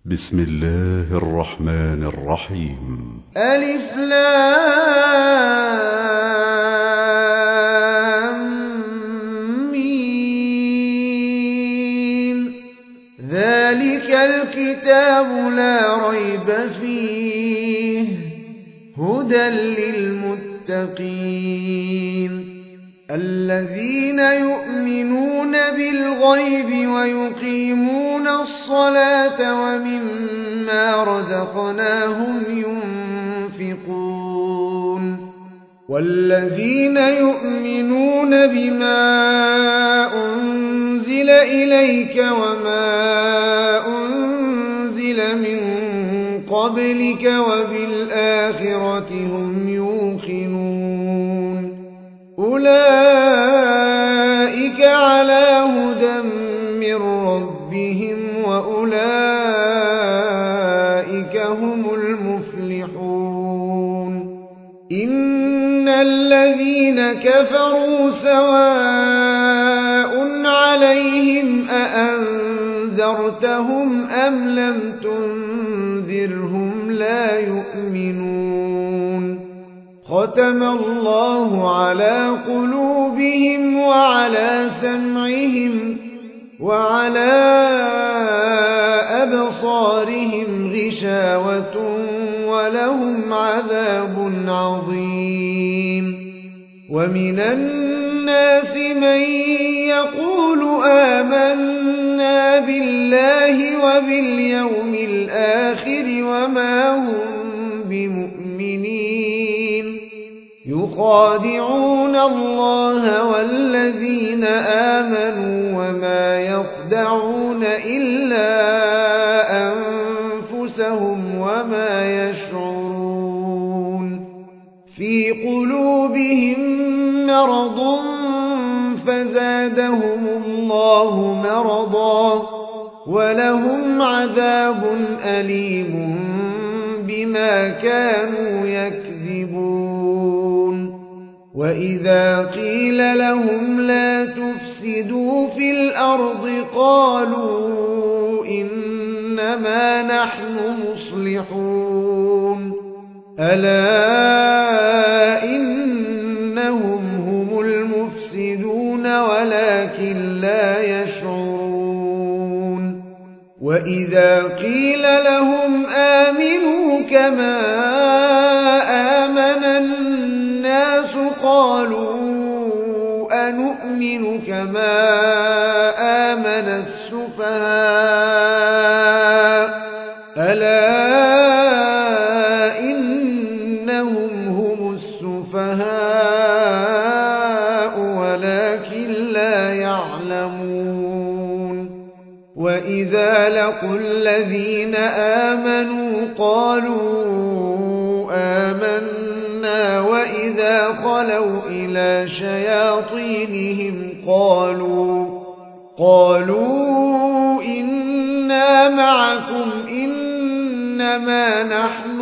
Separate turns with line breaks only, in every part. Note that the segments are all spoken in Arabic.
بسم الله الرحمن الرحيم.
ألف لام ميم. ذلك الكتاب لا ريب فيه هدى للمتقين الذين يؤمنون بالغيب ويقيمون الصلاة ومما رزقناهم ينفقون والذين يؤمنون بما أنزل إليك وما أنزل من قبلك وبالآخرة هم يوقنون أولئك على هدى من ربهم وأولئك هم المفلحون إن الذين كفروا سواء عليهم أأنذرتهم أم لم تنذرهم لا يؤمنون ختم الله على قلوبهم وعلى سمعهم وعلى أبصارهم غشاوة ولهم عذاب عظيم ومن الناس من يقول آمنا بالله وباليوم الآخر وما هم بمؤمنين يخادعون الله والذين آمنوا وما يخدعون إلا أنفسهم وما يشعرون في قلوبهم مرض فزادهم الله مرضا ولهم عذاب أليم بما كانوا يكذبون وإذا قيل لهم لا تفسدوا في الأرض قالوا إنما نحن مصلحون ألا إنهم هم المفسدون ولكن لا يشعرون وإذا قيل لهم آمنوا كما آمن الناس قالوا أنؤمن كما آمن السفهاء ألا إنهم هم السفهاء ولكن لا يعلمون وإذا لقوا الذين آمنوا قالوا آمنا وإذا خلوا إلى شياطينهم قالوا إنا معكم إنما نحن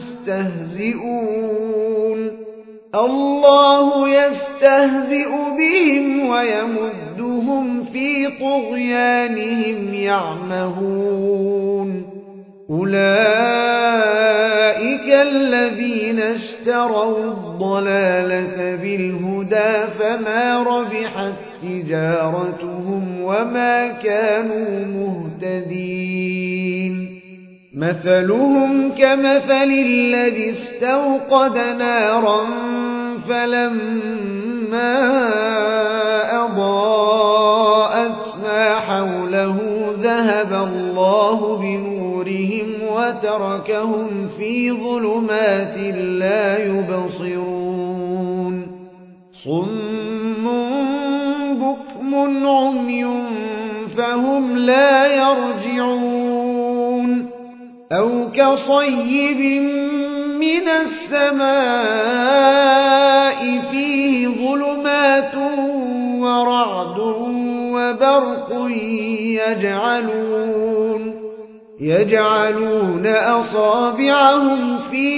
مستهزئون الله يستهزئ بهم ويمدهم في طغيانهم يعمهون أولئك الذين اشتروا الضلالة بالهدى فما ربحت تجارتهم وما كانوا مهتدين مثلهم كمثل الذي استوقد نارا فلما أضاءت ما حوله ذهب الله بنورهم وتركهم في ظلمات لا يبصرون صم بكم عمي فهم لا يرجعون أو كصيب من السماء فيه ظلمات ورعد وبرق يجعلون أصابعهم في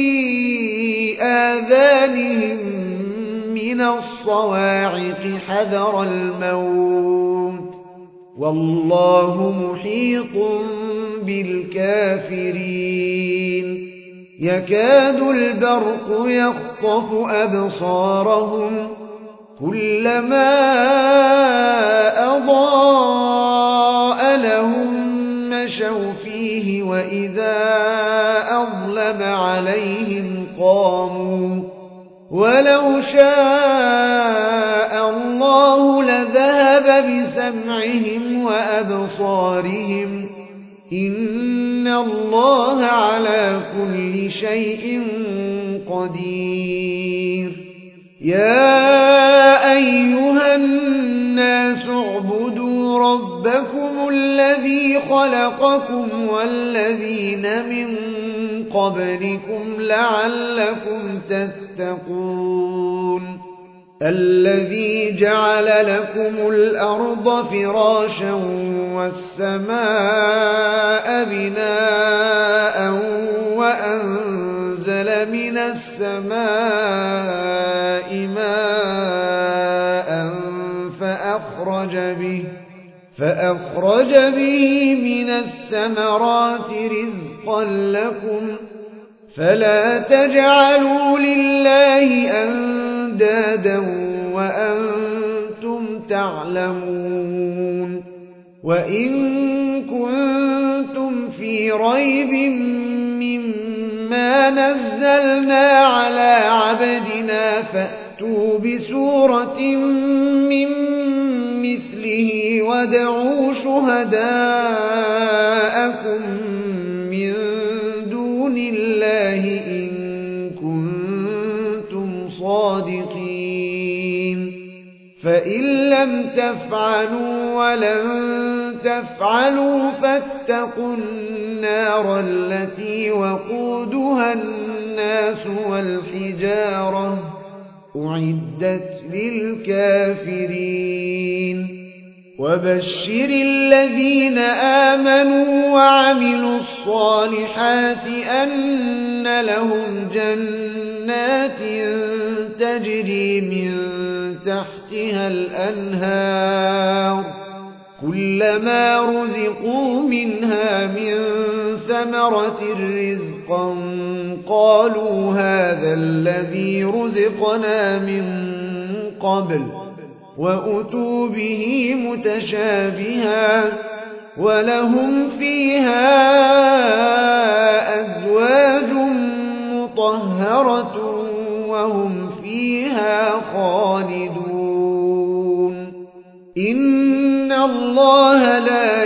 آذانهم من الصواعق حذر الموت والله محيط بالكافرين يكاد البرق يخطف أبصارهم كلما أضاء لهم مشوا فيه وإذا أظلم عليهم قاموا ولو شاء الله لذهب بسمعهم وأبصارهم إن الله على كل شيء قدير يا أيها الناس اعبدوا ربكم الذي خلقكم والذين من قبلكم لعلكم تتقون الذي جعل لكم الأرض فراشا والسماء بناء وأنزل من السماء ماء فأخرج به من الثمرات رزقا لكم فلا تجعلوا لله أندادا وأنتم تعلمون وإن كنتم في ريب مما نزلنا على عبدنا فأتوا بسورة من مثله وادعوا شهداءكم من دون الله إن كنتم صادقين فإن لم تفعلوا ولن تفعلوا فاتقوا النار التي وقودها الناس والحجارة أعدت للكافرين وبشر الذين آمنوا وعملوا الصالحات أن لهم جنات تجري من تحتها الأنهار كلما رزقوا منها من ثمرة رزقا قالوا هذا الذي رزقنا من قبل وأتوا به متشابها ولهم فيها أزواج مطهرة وهم فيها خالدون إن الله لا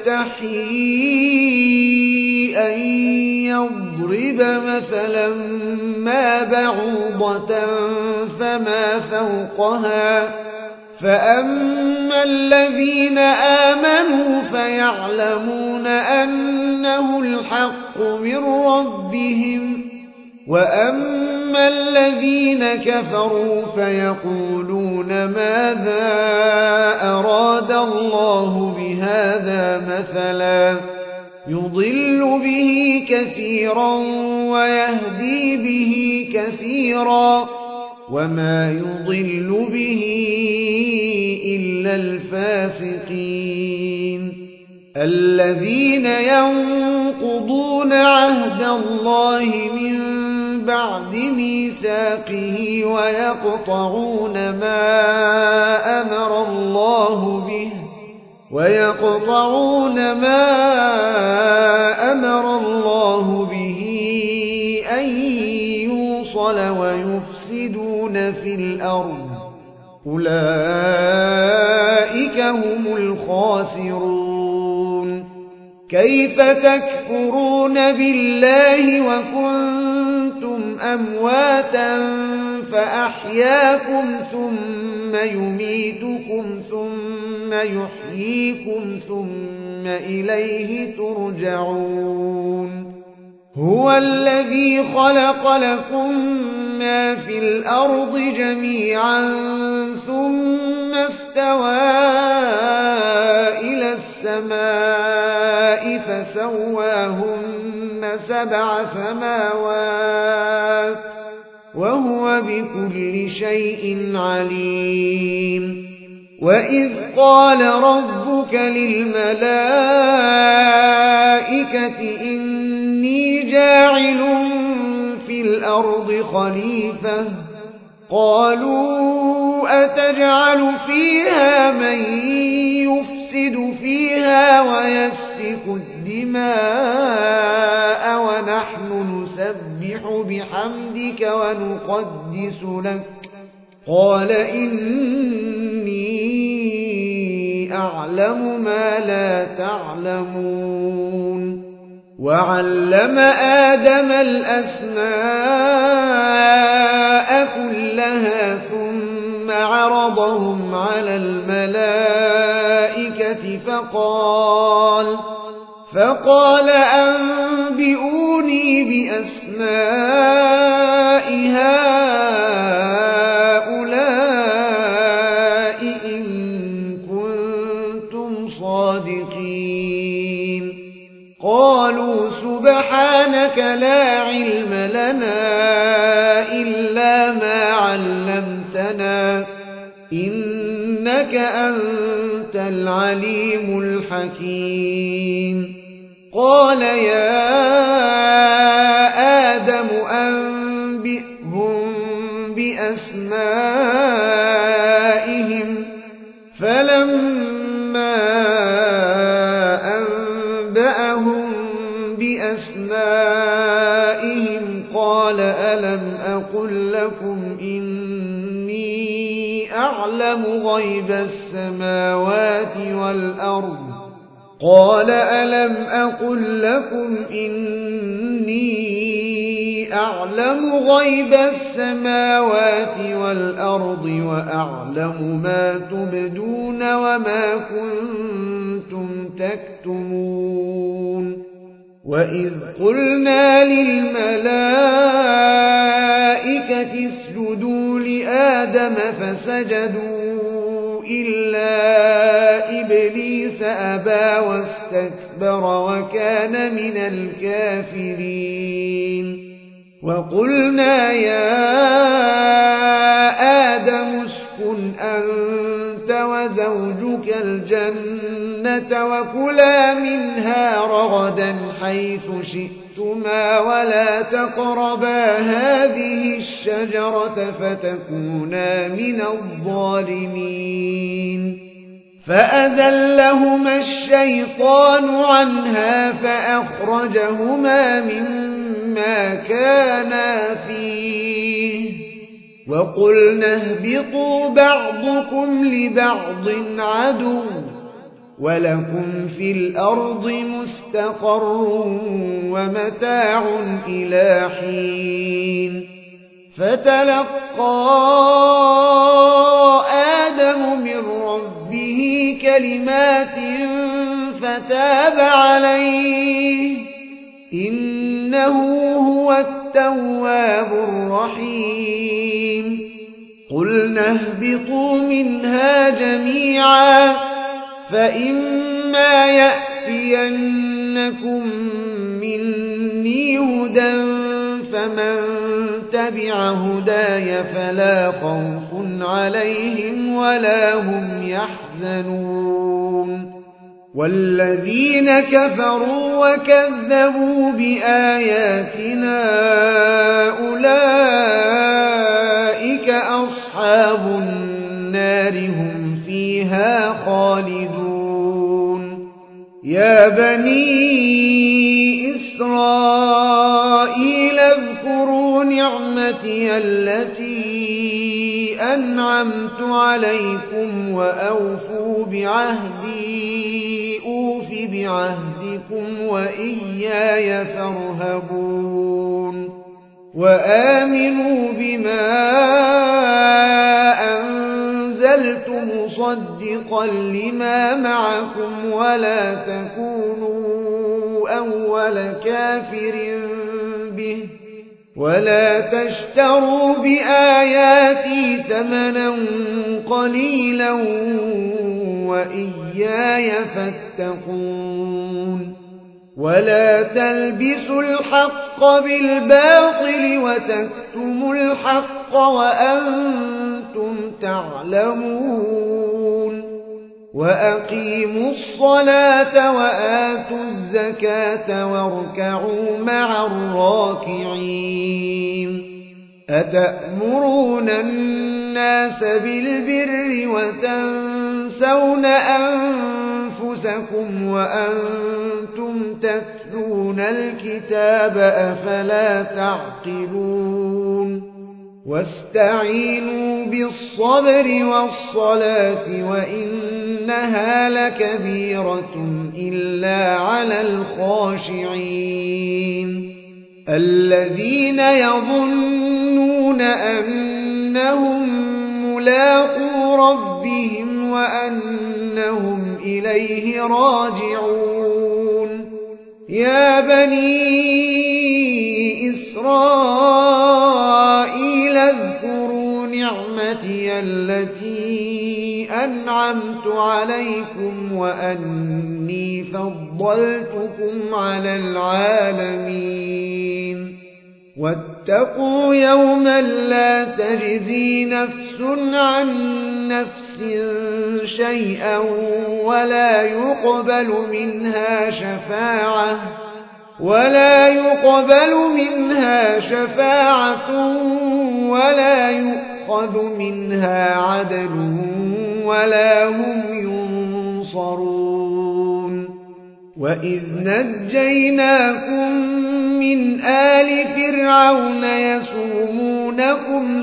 يستحيي أن يضرب مثلا ما بعوضة فما فوقها فأما الذين آمنوا فيعلمون أنه الحق من ربهم وأما الذين كفروا فيقولون ماذا أراد الله بهذا مثلا يضل به كثيرا ويهدي به كثيرا وما يضل به إلا الفاسقين الذين ينقضون عهد الله من بعد ميثاقه ويقطعون ما أمر الله به أن يوصل ويفسدون في الأرض أولئك هم الخاسرون كيف تكفرون بالله وكنتم أمواتا فأحياكم ثم يميتكم ثم يحييكم ثم إليه ترجعون هو الذي خلق لكم ما في الأرض جميعا ثم استوى إلى السماء فسواهن 7 سماوات وهو بكل شيء عليم وإذ قال ربك للملائكة إني جاعل في الأرض خليفة قالوا أتجعل فيها من يفسد فيها ويسفك الدماء ونحن نسبح بحمدك ونقدس لك قال إني أعلم ما لا تعلمون وعلم آدم الأسماء كلها ثم عرضهم على الملائكة فقال أنبئوني بأسماء هؤلاء إن كنتم صادقين قالوا سبحانك لا علم لنا إلا ما علمتنا إنك أنت العليم الحكيم قال يا آدم أنبئهم بأسمائهم فلما أنبأهم بأسمائهم قال ألم أقل لكم إني أعلم غيب السماوات والأرض قال ألم أقل لكم إني أعلم غيب السماوات والأرض وأعلم ما تبدون وما كنتم تكتمون وإذ قلنا للملائكة اسجدوا لآدم فسجدوا إلا إبليس أبى واستكبر وكان من الكافرين وقلنا يا آدم اسكن أنت وزوجك الجنة وكلا منها رغدا حيث شئتما ولا تقربا هذه الشجرة فتكونا من الظالمين فأزلهما الشيطان عنها فأخرجهما مما كانا فيه وقلنا اهبطوا بعضكم لبعض عدو ولكم في الأرض مستقر ومتاع إلى حين فتلقى آدم من ربه كلمات فتاب عليه إنه هو التواب الرحيم قلنا اهبطوا منها جميعا فإما يأتينكم مني هدى فمن تبع هداي فلا خوف عليهم ولا هم يحزنون والذين كفروا وكذبوا بآياتنا أولئك أصحاب النار هم فيها خالدون يا بني إسرائيل اذكروا نعمتي التي أنعمت عليكم وأوفوا بعهدي أوف بعهدكم وإياي فارهبون وآمنوا بما أنزلت مصدقا لما معكم ولا تكونوا أول كافر به ولا تشتروا بآياتي ثمنا قليلا وإياي فاتقون ولا تلبسوا الحق بالباطل وتكتموا الحق وأنتم تعلمون وأقيموا الصلاة وآتوا الزكاة واركعوا مع الراكعين أتأمرون الناس بالبر وتنسون أنفسكم وأنتم تتلون الكتاب أفلا تعقلون واستعينوا بالصبر والصلاة وإنها لكبيرة إلا على الخاشعين الذين يظنون أنهم ملاقو ربهم وأنهم إليه راجعون يا بني إسرائيل اذكروا نعمتي التي أنعمت عليكم وأني فضلتكم على العالمين واتقوا يوما لا تجزي نفس عن نفس شيئا ولا يقبل منها شفاعة ولا يؤخذ منها عدل ولا هم ينصرون وإذ نجيناكم من آل فرعون يسومونكم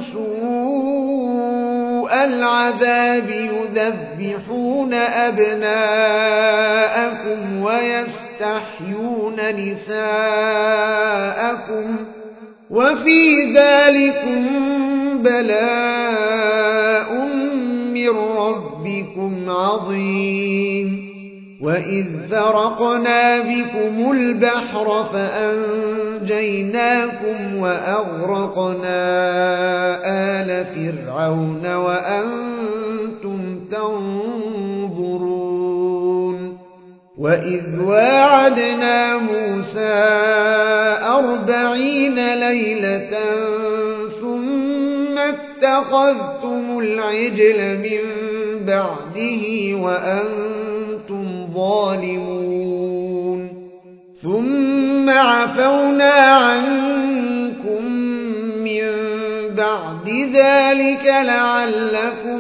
سوء العذاب يذبحون أبناءكم ويستحيون نساءكم وفي ذلكم بلاء من ربكم عظيم وإذ فرقنا بكم البحر فأنجيناكم وأغرقنا آل فرعون وأنتم تنظرون وإذ واعدنا موسى 40 ليلة ثم اتخذتم العجل من بعده وأنتم ظالمون ثم عفونا عنكم من بعد ذلك لعلكم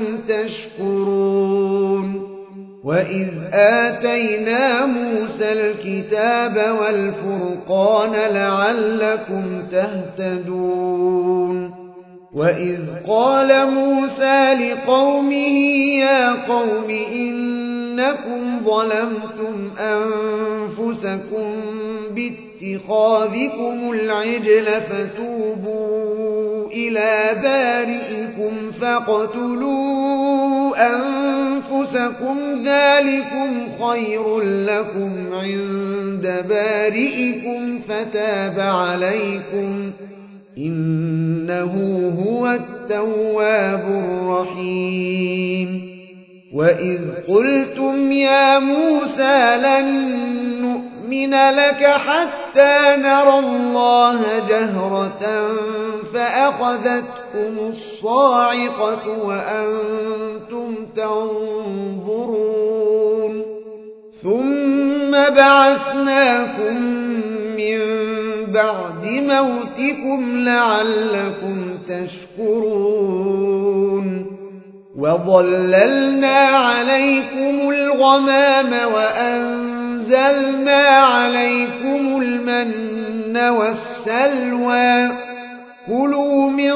تشكرون وإذ آتينا موسى الكتاب والفرقان لعلكم تهتدون وإذ قال موسى لقومه يا قوم إنكم ظلمتم أنفسكم باتخاذكم العجل فتوبوا إلى بارئكم فاقتلوا أنفسكم ذلكم خير لكم عند بارئكم فتاب عليكم إنه هو التواب الرحيم وإذ قلتم يا موسى لن نؤمن لك حتى نرى الله جهرة فأخذتكم الصاعقة وأنتم تنظرون ثم بعثناكم من بعد موتكم لعلكم تشكرون وظللنا عليكم الغمام وأنزلنا عليكم المن والسلوى كلوا من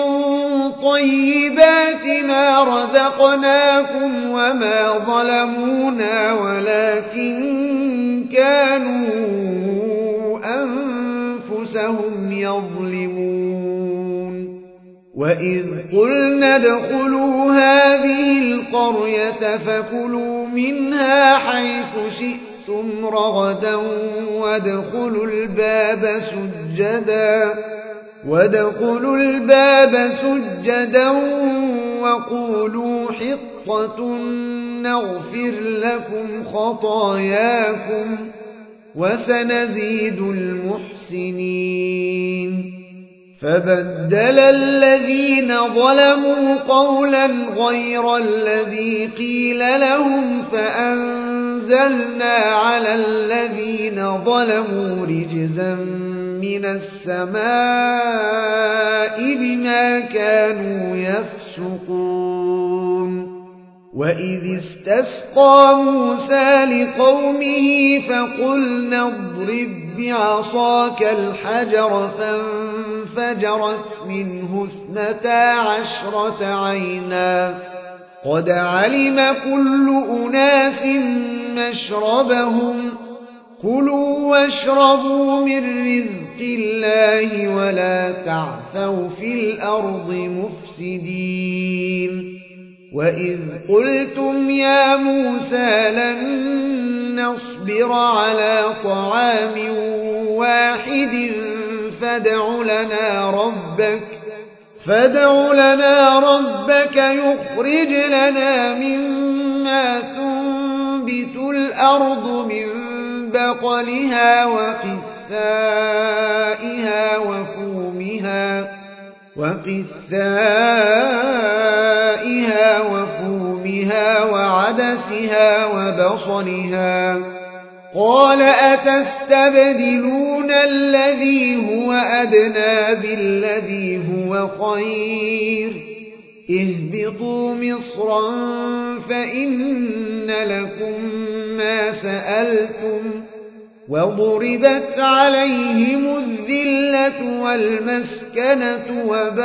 طيبات ما رزقناكم وما ظلمونا ولكن كانوا أنفسهم يظلمون وإذ قلنا ادخلوا هذه القرية فكلوا منها حيث شئتم رغدا وادخلوا الباب سجدا وقولوا حطة نغفر لكم خطاياكم وسنزيد المحسنين فبدل الذين ظلموا قولا غير الذي قيل لهم فأنزلنا على الذين ظلموا رجزا من السماء بما كانوا يفسقون وإذ استسقى موسى لقومه فقلنا اضرب بعصاك الحجر فانفجرت منه 12 عينا قد علم كل أناس مشربهم كلوا واشربوا من رزق الله ولا تعثوا في الأرض مفسدين وإذ قلتم يا موسى لن نصبر على طعام واحد فادع لنا ربك يخرج لنا مما تنبت الأرض من بقلها وقثائها وفومها وعدسها وبصلها قال أتستبدلون الذي هو أدنى بالذي هو خير اهبطوا مصرا فإن لكم ما سألتم وضربت عليهم الذلة والمسكنة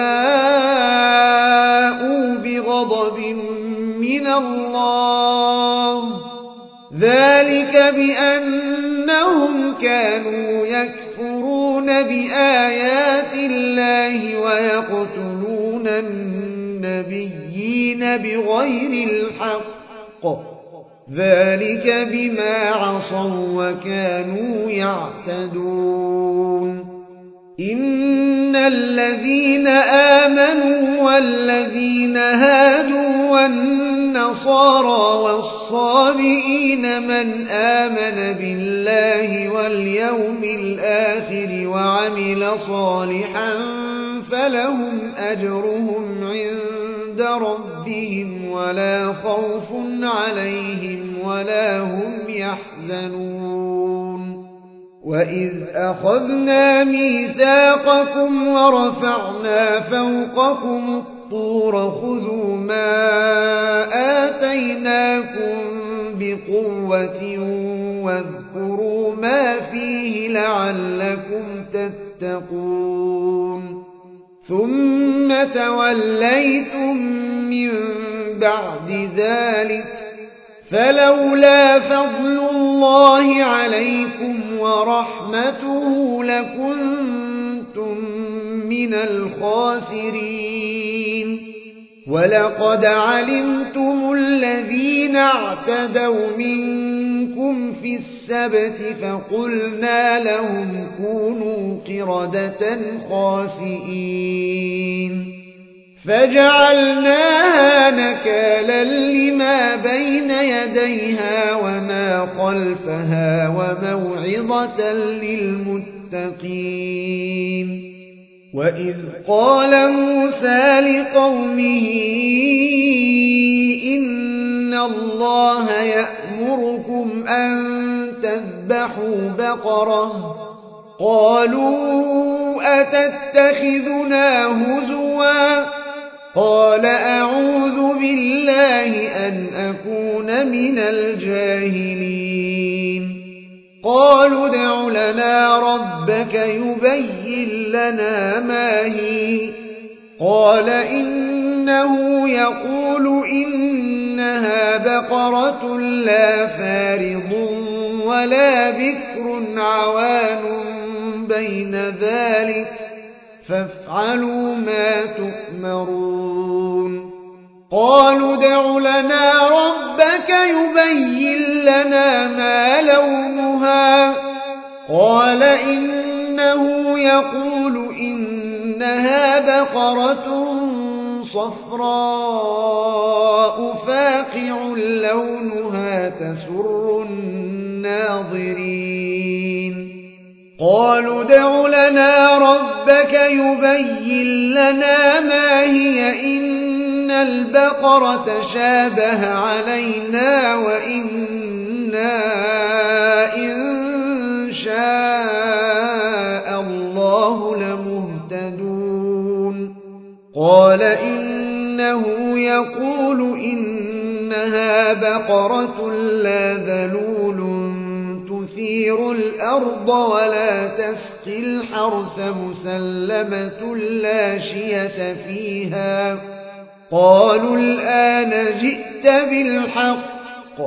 وباءوا بغضب من الله ذلك بأنهم كانوا يكفرون بآيات الله ويقتلون النبيين بغير الحق ذلك بما عصوا وكانوا يعتدون إن الذين آمنوا والذين هادوا والنصارى والصابئين من آمن بالله واليوم الآخر وعمل صالحا فلهم أجرهم عند ربهم ولا خوف عليهم ولا هم يحزنون وإذ أخذنا ميثاقكم ورفعنا فوقكم الطور خذوا ما آتيناكم بقوة واذكروا ما فيه لعلكم تتقون ثم توليتم من بعد ذلك فلولا فضل الله عليكم ورحمته لكنتم من الخاسرين ولقد علمتم الذين اعتدوا منكم في السبت فقلنا لهم كونوا قردة خاسئين فجعلناها نكالا لما بين يديها وما خلفها وموعظة للمتقين وإذ قال موسى لقومه إن الله يأمركم أن تذبحوا بقرة قالوا أتتخذنا هزوا قال أعوذ بالله أن أكون من الجاهلين قالوا ادع لنا ربك يبين لنا ما هي قال إنه يقول إنها بقرة لا فارض ولا بكر عوان بين ذلك فافعلوا ما تؤمرون قالوا ادع لنا ربك يبين لنا ما لونها قال إنه يقول إنها بقرة صفراء فاقع لونها تسر الناظرين قالوا ادع لنا ربك يبين لنا ما هي إن البقرة تشابه علينا وإنا إن شاء الله لمهتدون قال إنه يقول إنها بقرة لا ذلول تثير الأرض ولا تسقي الحرث مسلمة لا شية فيها قالوا الآن جئت بالحق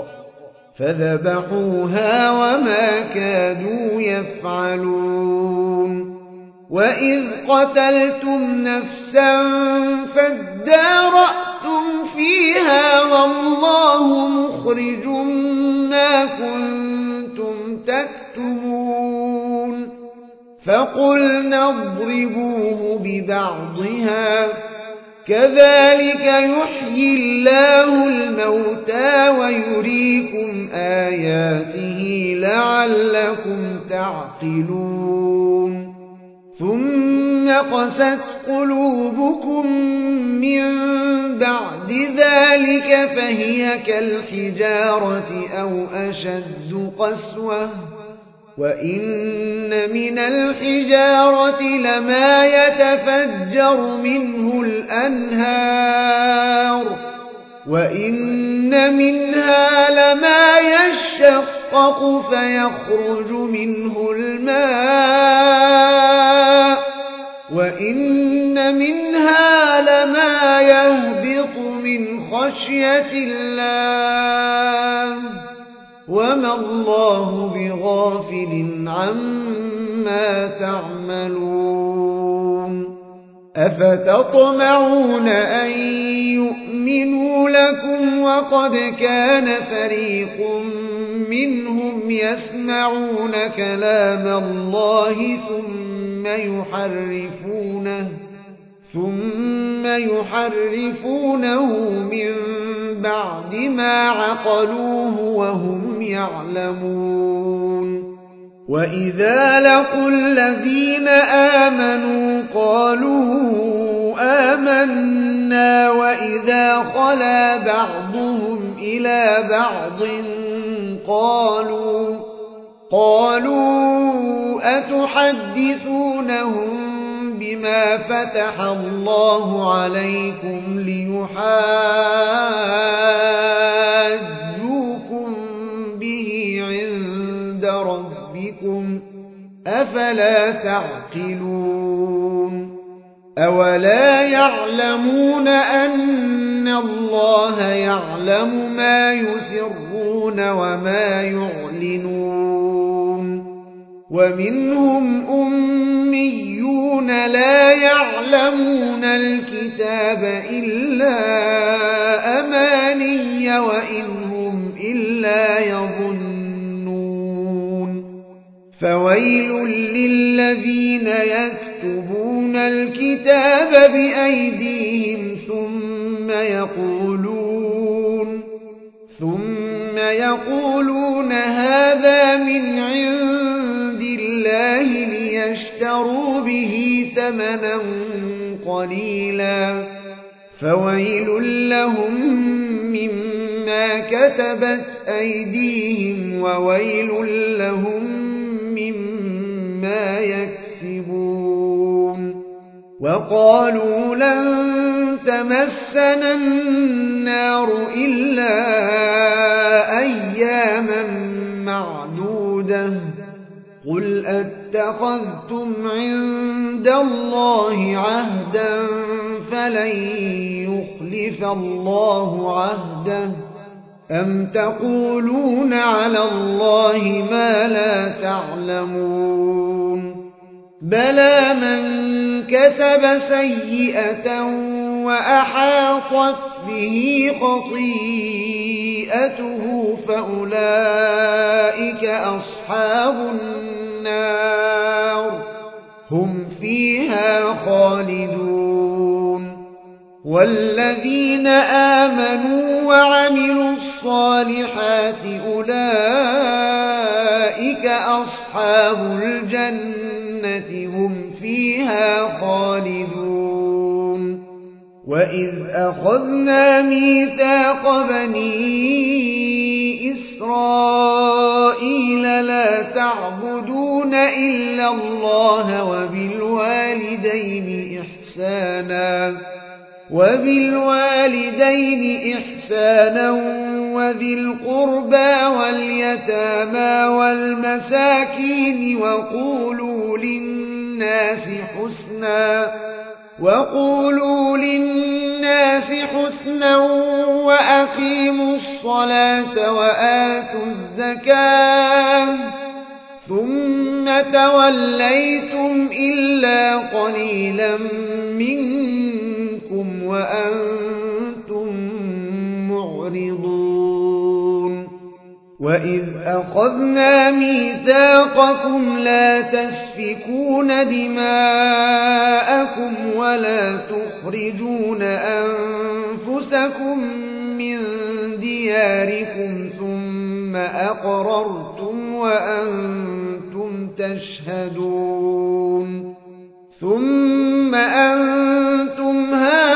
فذبحوها وما كادوا يفعلون وإذ قتلتم نفسا فادارأتم فيها والله مخرج ما كنتم تكتمون فقلنا اضربوه ببعضها كذلك يحيي الله الموتى ويريكم آياته لعلكم تعقلون ثم قست قلوبكم من بعد ذلك فهي كالحجارة أو أشد قسوة وإن من الحجارة لما يتفجر منه الأنهار وإن منها لما يشقق فيخرج منه الماء وإن منها لما يهبط من خشية الله وما الله بغافل عما تعملون أفتطمعون أن يؤمنوا لكم وقد كان فريق منهم يسمعون كلام الله ثم يحرفونه من بعد ما عقلوه وهم يعلمون وإذا لقوا الذين آمنوا قالوا آمنا وإذا خلا بعضهم إلى بعض قالوا أتحدثونهم بما فتح الله عليكم ليحاجوكم به عند ربكم أفلا تعقلون أولا يعلمون أن الله يعلم ما يسرون وما يعلنون ومنهم أميون لا يعلمون الكتاب إلا أماني وإن هم إلا يظنون فويل للذين يكتبون الكتاب بأيديهم ثم يقولون هذا من عند الله ليشتروا به ثمنا قليلا فويل لهم مما كتبت أيديهم وويل لهم مما يكسبون وقالوا لن تمسنا النار إلا أياما معدودة قل أتخذتم عند الله عهدا فلن يخلف الله عهده أم تقولون على الله ما لا تعلمون بلى من كسب سيئة وأحاطت به خطيئته فأولئك أصحاب النار هم فيها خالدون والذين آمنوا وعملوا الصالحات أولئك أصحاب أصحاب الجنة هم فيها خالدون وإذ أخذنا ميثاق بني إسرائيل لا تعبدون إلا الله وبالوالدين إحسانا وذي القربى واليتامى والمساكين وقولوا للناس حسنا وأقيموا الصلاة وآتوا الزكاة ثم توليتم إلا قليلا منكم وأنتم معرضون وإذ أخذنا ميثاقكم لا تسفكون دماءكم ولا تخرجون أنفسكم من دياركم ثم أقررتم وأنتم تشهدون ثم أنتم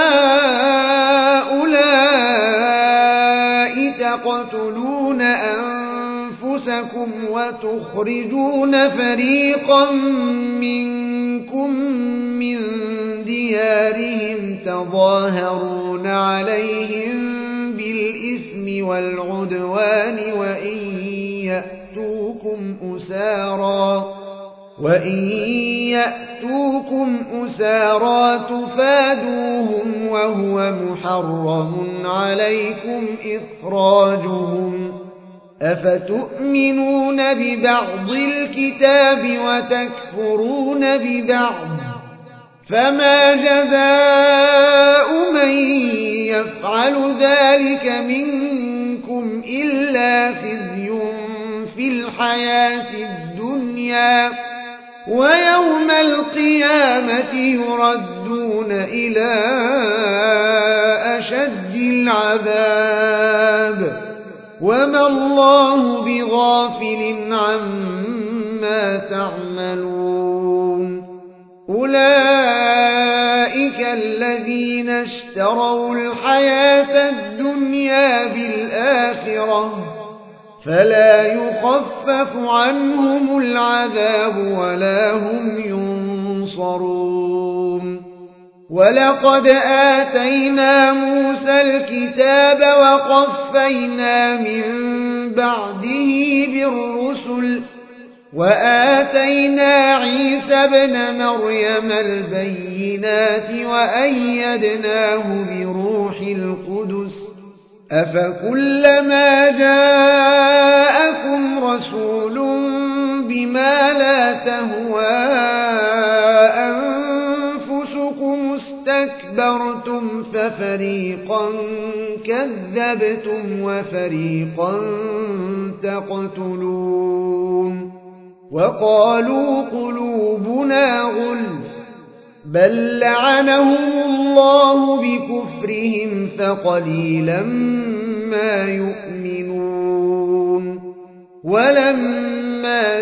هؤلاء تقتلون أنفسكم وتخرجون فريقا منكم من ديارهم تظاهرون عليهم بالإثم والعدوان وإن يأتوكم أسارى تفادوهم وهو محرم عليكم إخراجهم أفتؤمنون ببعض الكتاب وتكفرون ببعض فما جزاء من يفعل ذلك منكم إلا خزي في الحياة الدنيا ويوم القيامة يردون إلى أشد العذاب وما الله بغافل عما تعملون أولئك الذين اشتروا الحياة الدنيا بالآخرة فلا يخفف عنهم العذاب ولا هم ينصرون ولقد آتينا موسى الكتاب وقفينا من بعده بالرسل وآتينا عيسى ابن مريم البينات وأيدناه بروح القدس أفكلما جاءكم رسول بما لا تهوى أنفسكم استكبرتم ففريقا كذبتم وفريقا تقتلون وقالوا قلوبنا غلف بل لعنهم الله بكفرهم فقليلا ما يؤمنون ولما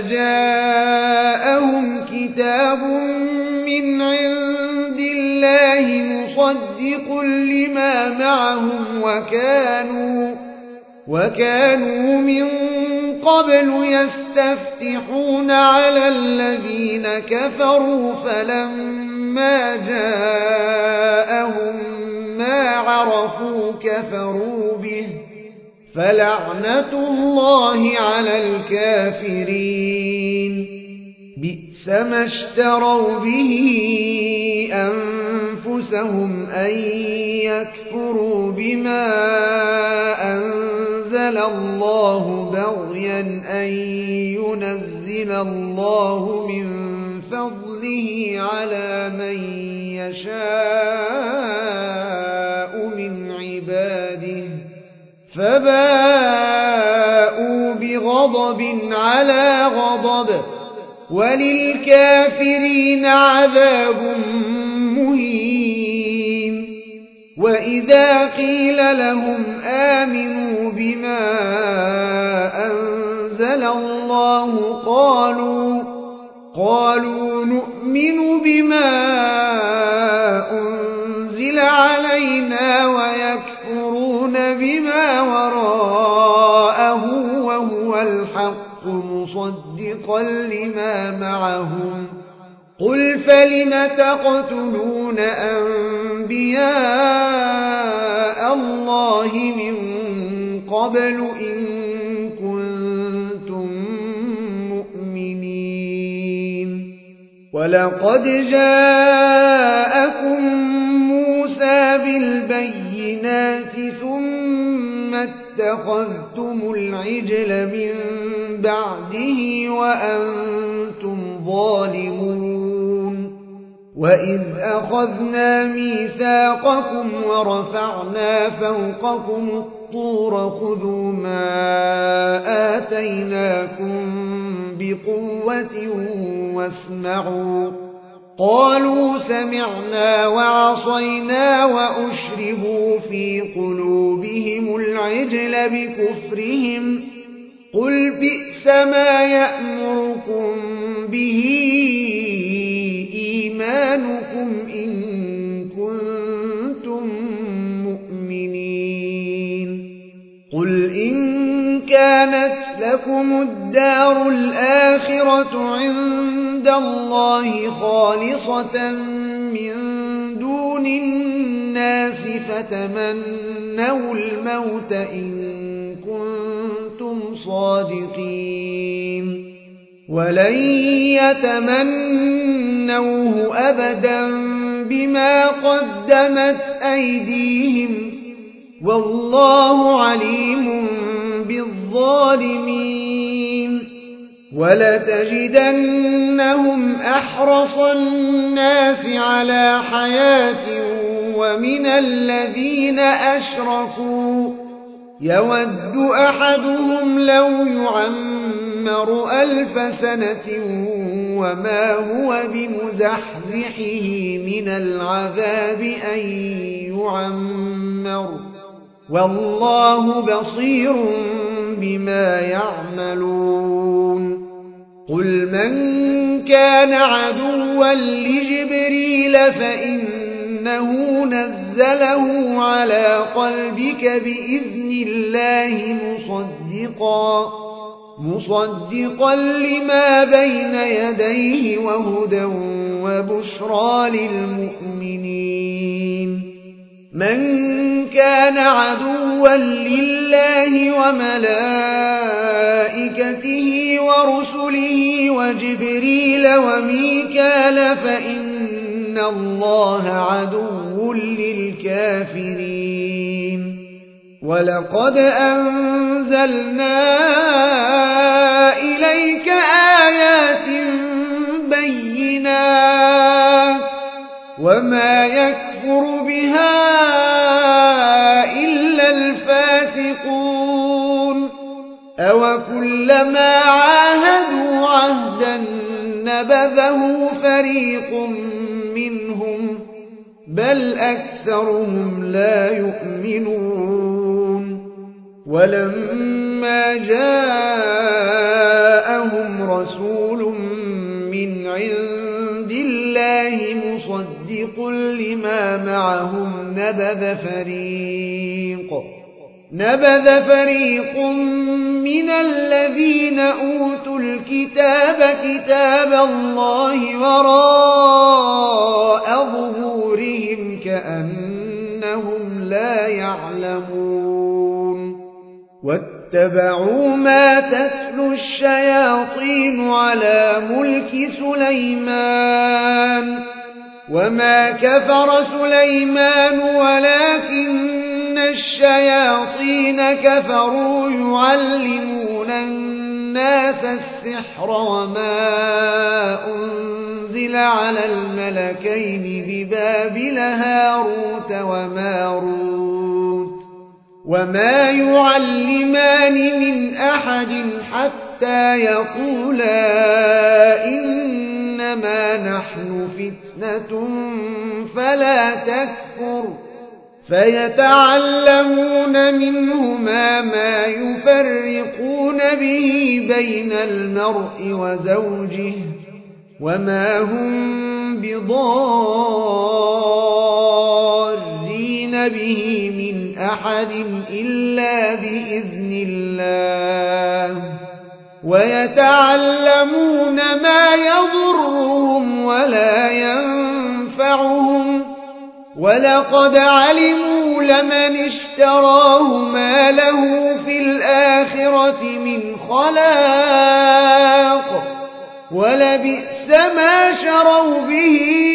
جاءهم كتاب من عند الله مصدق لما معهم وكانوا من قبل يستفتحون على الذين كفروا فلما جاءهم ما عرفوا كفروا به فلعنة الله على الكافرين بئس ما اشتروا به أنفسهم أن يكفروا بما أنزل الله بغيا أن ينزل الله من فضله على من يشاء من عباده فباءوا بغضب على غضب وللكافرين عذاب مهين وإذا قيل لهم آمنوا بما أنزل أنزل الله قالوا نؤمن بما أنزل علينا ويكفرون بما وراءه وهو الحق مصدقا لما معهم قل فلم تقتلون أنبياء الله من قبل إن كنتم مؤمنين ولقد جاءكم موسى بالبينات ثم اتخذتم العجل من بعده وأنتم ظالمون وإذ أخذنا ميثاقكم ورفعنا فوقكم الطور خذوا ما آتيناكم بقوة واسمعوا قالوا سمعنا وعصينا وأشربوا في قلوبهم العجل بكفرهم قل بئس ما يأمركم به إيمانكم إن كنتم مؤمنين قل إن كانت لكم الدار الآخرة عند الله خالصة من دون الناس فتمنوا الموت إن كنتم صادقين ولن يتمنوه أبدا بما قدمت أيديهم والله عليم بالظالمين ولتجدنهم أحرص الناس على حياة ومن الذين أشركوا يود أحدهم لو يعمر 1000 سنة وما هو بمزحزحه من العذاب أن يعمر والله بصير بما يعملون قل من كان عدوا لجبريل فإنه نزله على قلبك بإذن الله مصدقا لما بين يديه وهدى وبشرى للمؤمنين من كان عدوا لله وملائكته ورسله وجبريل وميكال فإن الله عدو للكافرين ولقد أنزلنا إليك آيات بينات وما يكفر بها إلا الفاسقون أوكلما عاهدوا عهدا نبذه فريق منهم بل أكثرهم لا يؤمنون ولما جاءهم رسول من عند الله مصدق لما معهم نبذ فريق من الذين أوتوا الكتاب كتاب الله وراء ظهورهم كأنهم لا يعلمون واتبعوا ما تتلو الشياطين على ملك سليمان وما كفر سليمان ولكن الشياطين كفروا يعلمون الناس السحر وما أنزل على الملكين ببابل هاروت وماروت وما يعلمان من أحد حتى يقولا إنما نحن فتنة فلا تكفر فيتعلمون منهما ما يفرقون به بين المرء وزوجه وما هم بضارين به من أحد إلا بإذن الله ويتعلمون ما يضرهم ولا ينفعهم ولقد علموا لمن اشتراه ما له في الآخرة من خلاق ولبئس ما شروا به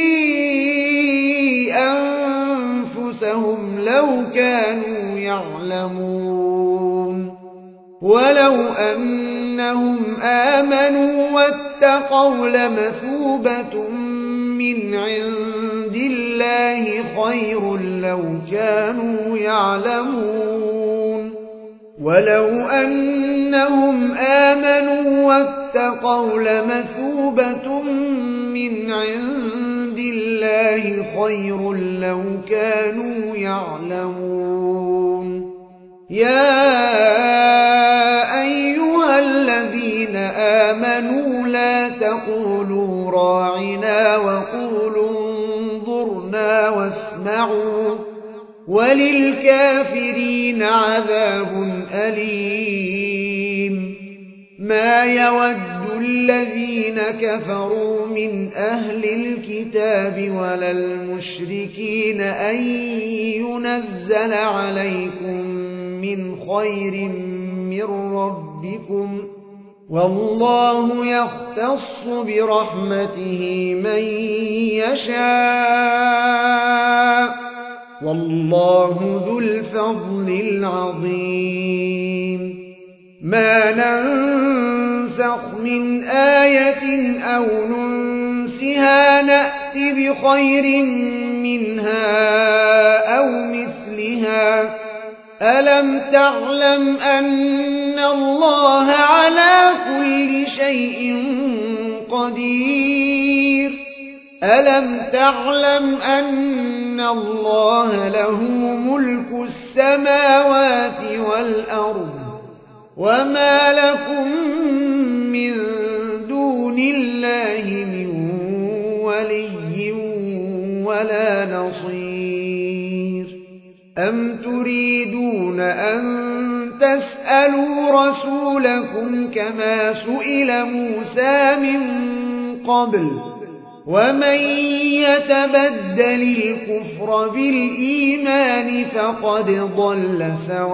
أنفسهم لو كانوا يعلمون ولو أنهم آمنوا واتقوا لمثوبة من عند الله خير لو كانوا يعلمون ولو أنهم آمنوا واتقوا لمثوبة من عند الله خير لو كانوا يعلمون يا أيها الذين آمنوا لا تقولوا راعنا وقولوا انظرنا واسمعوا وللكافرين عذاب أليم ما يود الذين كفروا من أهل الكتاب ولا المشركين أن ينزل عليكم من خير من ربكم والله يختص برحمته من يشاء والله ذو الفضل العظيم ما ننسخ من آية أو ننسها نأت بخير منها أو مثلها ألم تعلم أن الله على كل شيء قدير ألم تعلم أن الله له ملك السماوات والأرض وما لكم من دون الله من ولي ولا نصير أم تريدون أن تسألوا رسولكم كما سئل موسى من قبل ومن يتبدل الكفر بالإيمان فقد ضل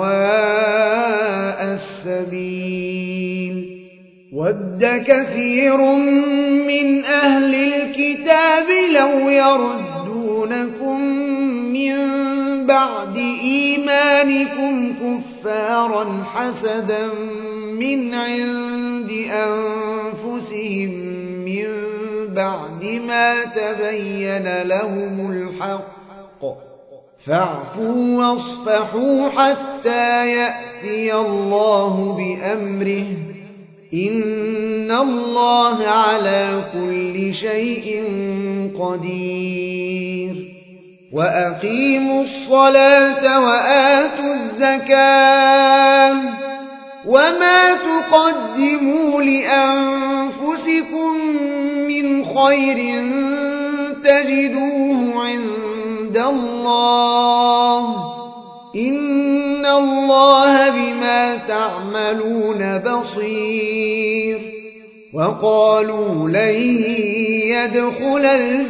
سواء السبيل ود كثير من أهل الكتاب لو يردونكم من بعد إيمانكم كفارا حسدا من عند أنفسهم من بعد ما تبين لهم الحق فاعفوا واصفحوا حتى يأتي الله بأمره إن الله على كل شيء قدير وأقيموا الصلاة وآتوا الزكاة وما تقدموا لأنفسكم من خير تجدوه عند الله إن الله بما تعملون بصير وقالوا لن يدخل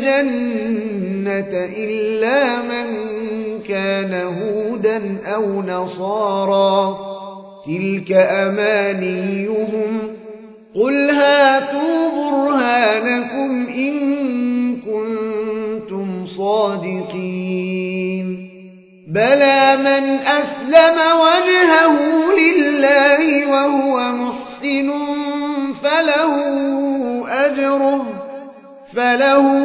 الجنة إلا من كان هودا أو نصارى تلك أمانيهم قل هاتوا برهانكم إن كنتم صادقين بلى من أسلم وجهه لله وهو محسن فله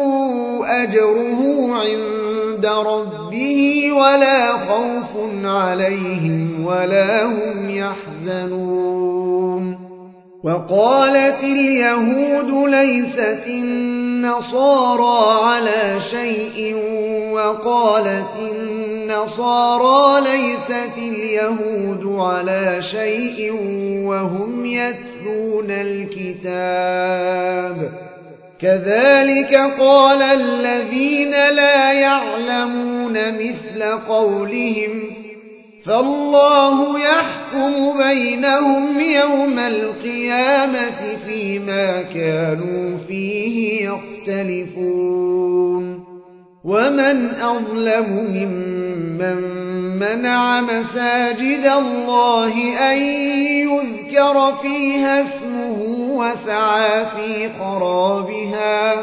أجره عند ربه ولا خوف عليهم ولا هم يحزنون وقالت اليهود ليست النصارى على شيء وقالت النصارى ليست اليهود على شيء وهم يتلون الكتاب كذلك قال الذين لا يعلمون مثل قولهم فالله يحكم بينهم يوم القيامة فيما كانوا فيه يختلفون ومن أظلم ممن منع مساجد الله أن يذكر فيها اسمه وسعى في خرابها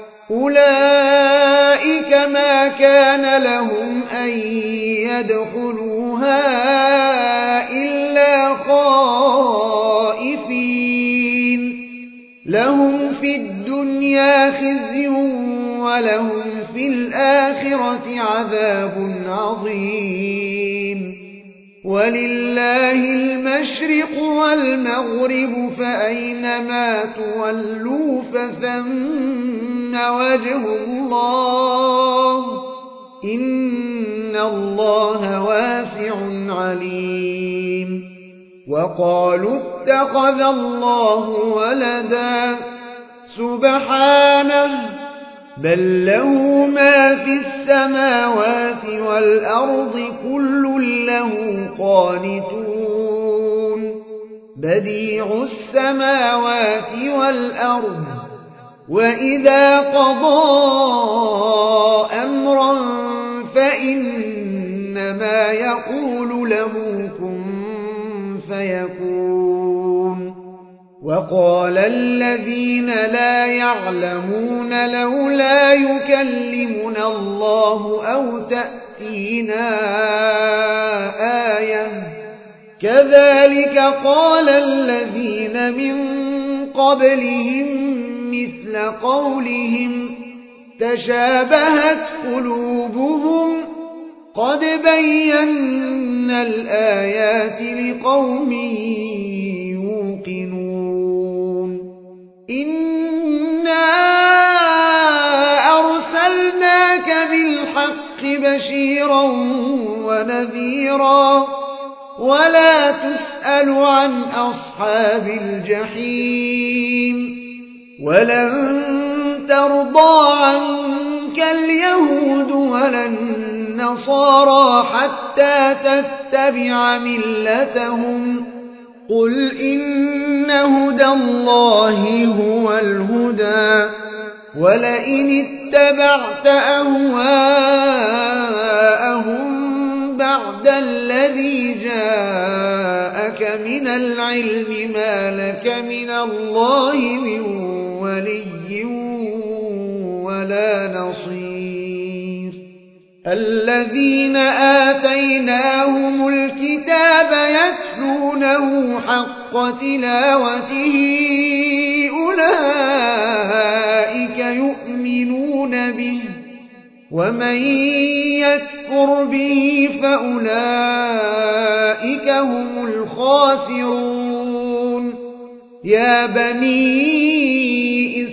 أولئك ما كان لهم أن يدخلوها إلا خائفين لهم في الدنيا خزي ولهم في الآخرة عذاب عظيم ولله المشرق والمغرب فأينما تولوا فثم وجه الله إن الله واسع عليم وقالوا اتخذ الله ولدا سبحانه بل له ما في السماوات والأرض كل له قانتون بديع السماوات والأرض وإذا قضى أمرا فإنما يقول له كن فيكون وقال الذين لا يعلمون لولا يكلمنا الله أو تأتينا آية كذلك قال الذين من قبلهم مثل قولهم تشابهت قلوبهم قد بينا الآيات لقوم يوقنون إنا أرسلناك بالحق بشيرا ونذيرا ولا تسأل عن أصحاب الجحيم ولن ترضى عنك اليهود ولا النصارى حتى تتبع ملتهم قل إن هدى الله هو الهدى ولئن اتبعت أهواءهم بعد الذي جاءك من العلم ما لك من الله من ولي ولا نصير الذين آتيناهم الكتاب يتلونه حق تلاوته أولئك يؤمنون به ومن يكفر به فأولئك هم الخاسرون يا بني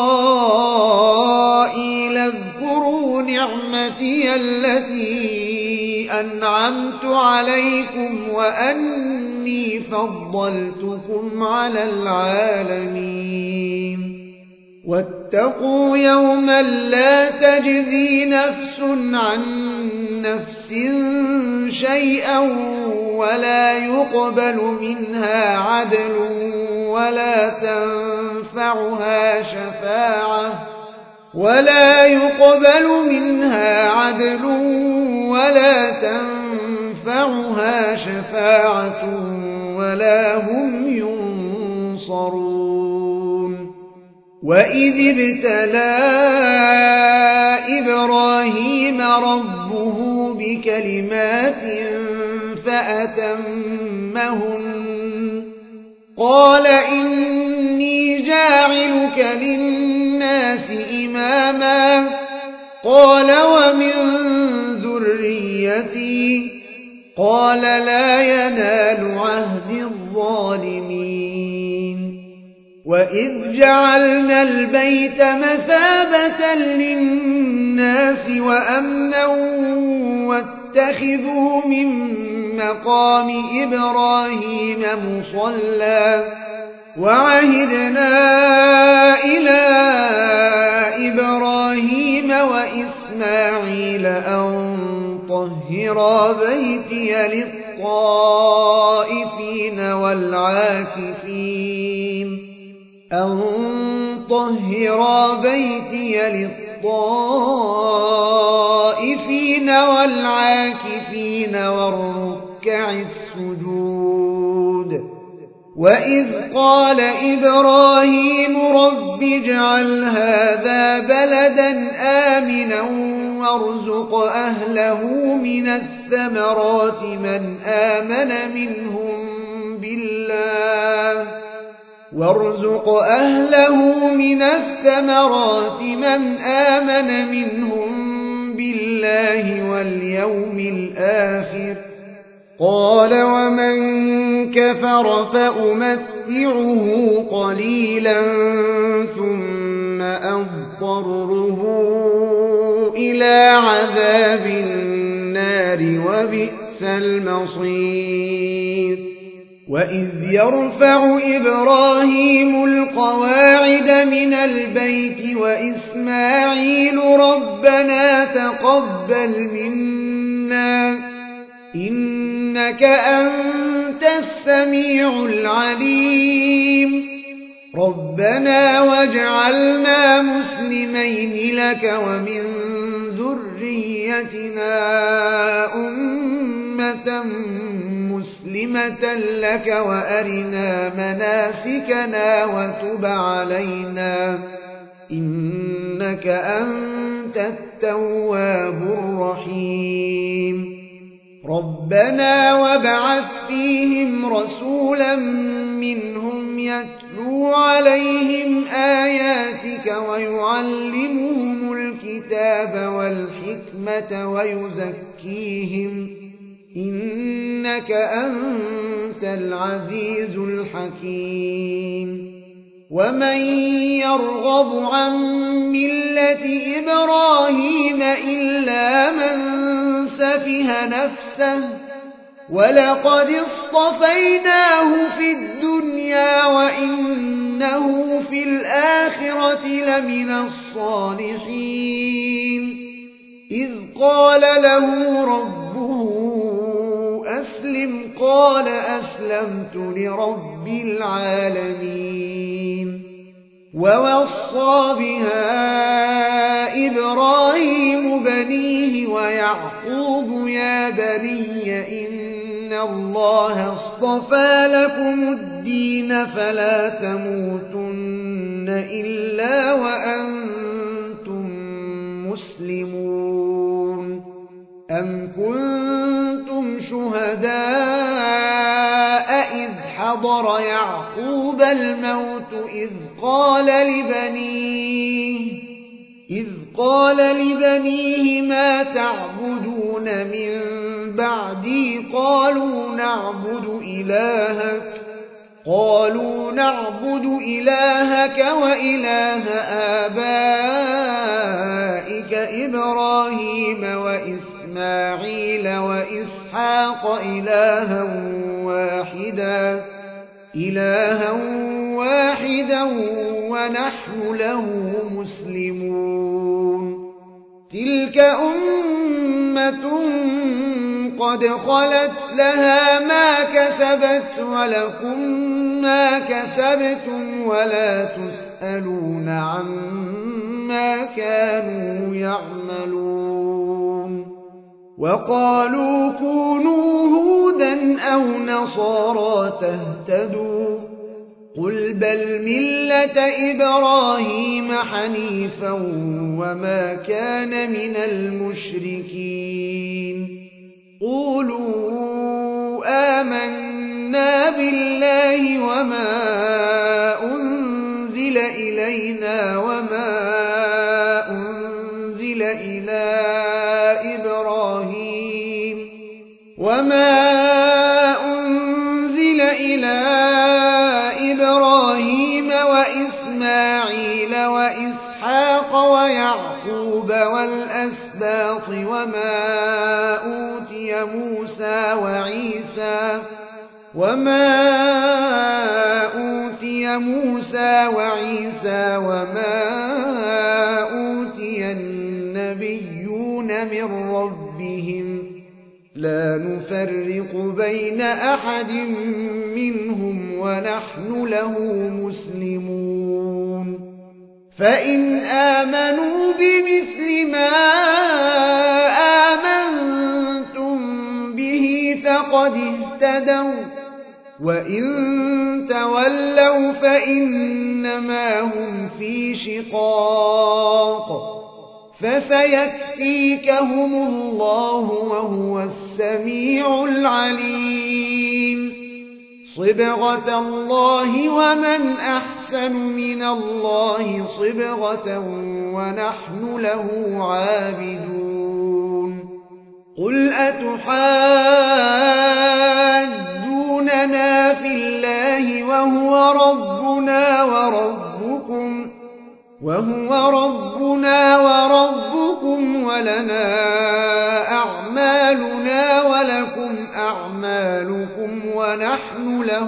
إسرائيل اذكروا نعمتي التي أنعمت عليكم وأني فضلتكم على العالمين واتقوا يوما لا تجزي نفس عن نفس شيئا ولا يقبل منها عدل ولا تنفعها شفاعة ولا هم ينصرون وإذ ابتلى إبراهيم ربه بكلمات فأتمهن قال إني جاعلك للناس إماما قال ومن ذريتي قال لا ينال عهد الظالمين وإذ جعلنا البيت مثابة للناس وأمنا واتخذوا من مقام إبراهيم مصلى وعهدنا إلى إبراهيم وإسماعيل أن طهرا بيتي للطائفين والعاكفين والركع السجود وإذ قال إبراهيم رب اجعل هذا بلدا آمنا وارزق أهله من الثمرات من آمن منهم بالله واليوم الآخر قال ومن كفر فأمتعه قليلا ثم أضطره إلى عذاب النار وبئس المصير وإذ يرفع إبراهيم القواعد من البيت وإسماعيل ربنا تقبل منا إنك أنت السميع العليم ربنا واجعلنا مسلمين لك ومن ذريتنا أمة مسلمة لك وأرنا مناسكنا وتب علينا إنك أنت التواب الرحيم ربنا وابعث فيهم رسولا منهم يتلو عليهم آياتك ويعلمهم الكتاب والحكمة ويزكيهم إنك أنت العزيز الحكيم ومن يرغب عن ملة إبراهيم إلا من سفه نفسه ولقد اصطفيناه في الدنيا وإنه في الآخرة لمن الصالحين إذ قال له ربه أسلم قال أسلمت لرب العالمين ووصى بها إبراهيم بنيه ويعقوب يا بني إن الله اصطفى لكم الدين فلا تموتن إلا وأنتم مسلمون أم كنتم شهداء إذ حضر يعقوب الموت إذ قال لبنيه ما تعبدون من بعدي قالوا نعبد إلهك وإله آبائك إبراهيم وإسماعيل وإسحاق إلها واحدا ونحن له مسلمون تلك أمة قد خلت لها ما كسبت ولكم ما كسبتم ولا تسألون عما كانوا يعملون وقالوا كونوا هودا أو نصارى تهتدوا قل بل ملة إبراهيم حنيفا وما كان من المشركين قولوا آمنا بالله وما أنزل إلينا وما أنزل إلى إبراهيم وإسماعيل وإسحاق ويعقوب ويعقوب والأسباط وما أوتي موسى وعيسى وما أوتي النبيون من ربهم لا نفرق بين أحد منهم ونحن له مسلمون فإن آمنوا بمثل ما آمنتم به فقد اهتدوا وإن تولوا فإنما هم في شقاق فسيكفيكهم الله وهو السميع العليم صبغة الله ومن أحسن من الله صبغة ونحن له عابدون قل أتحاجوننا في الله وهو ربنا وربكم ولنا أعمالنا ولكم أعمالكم ونحن له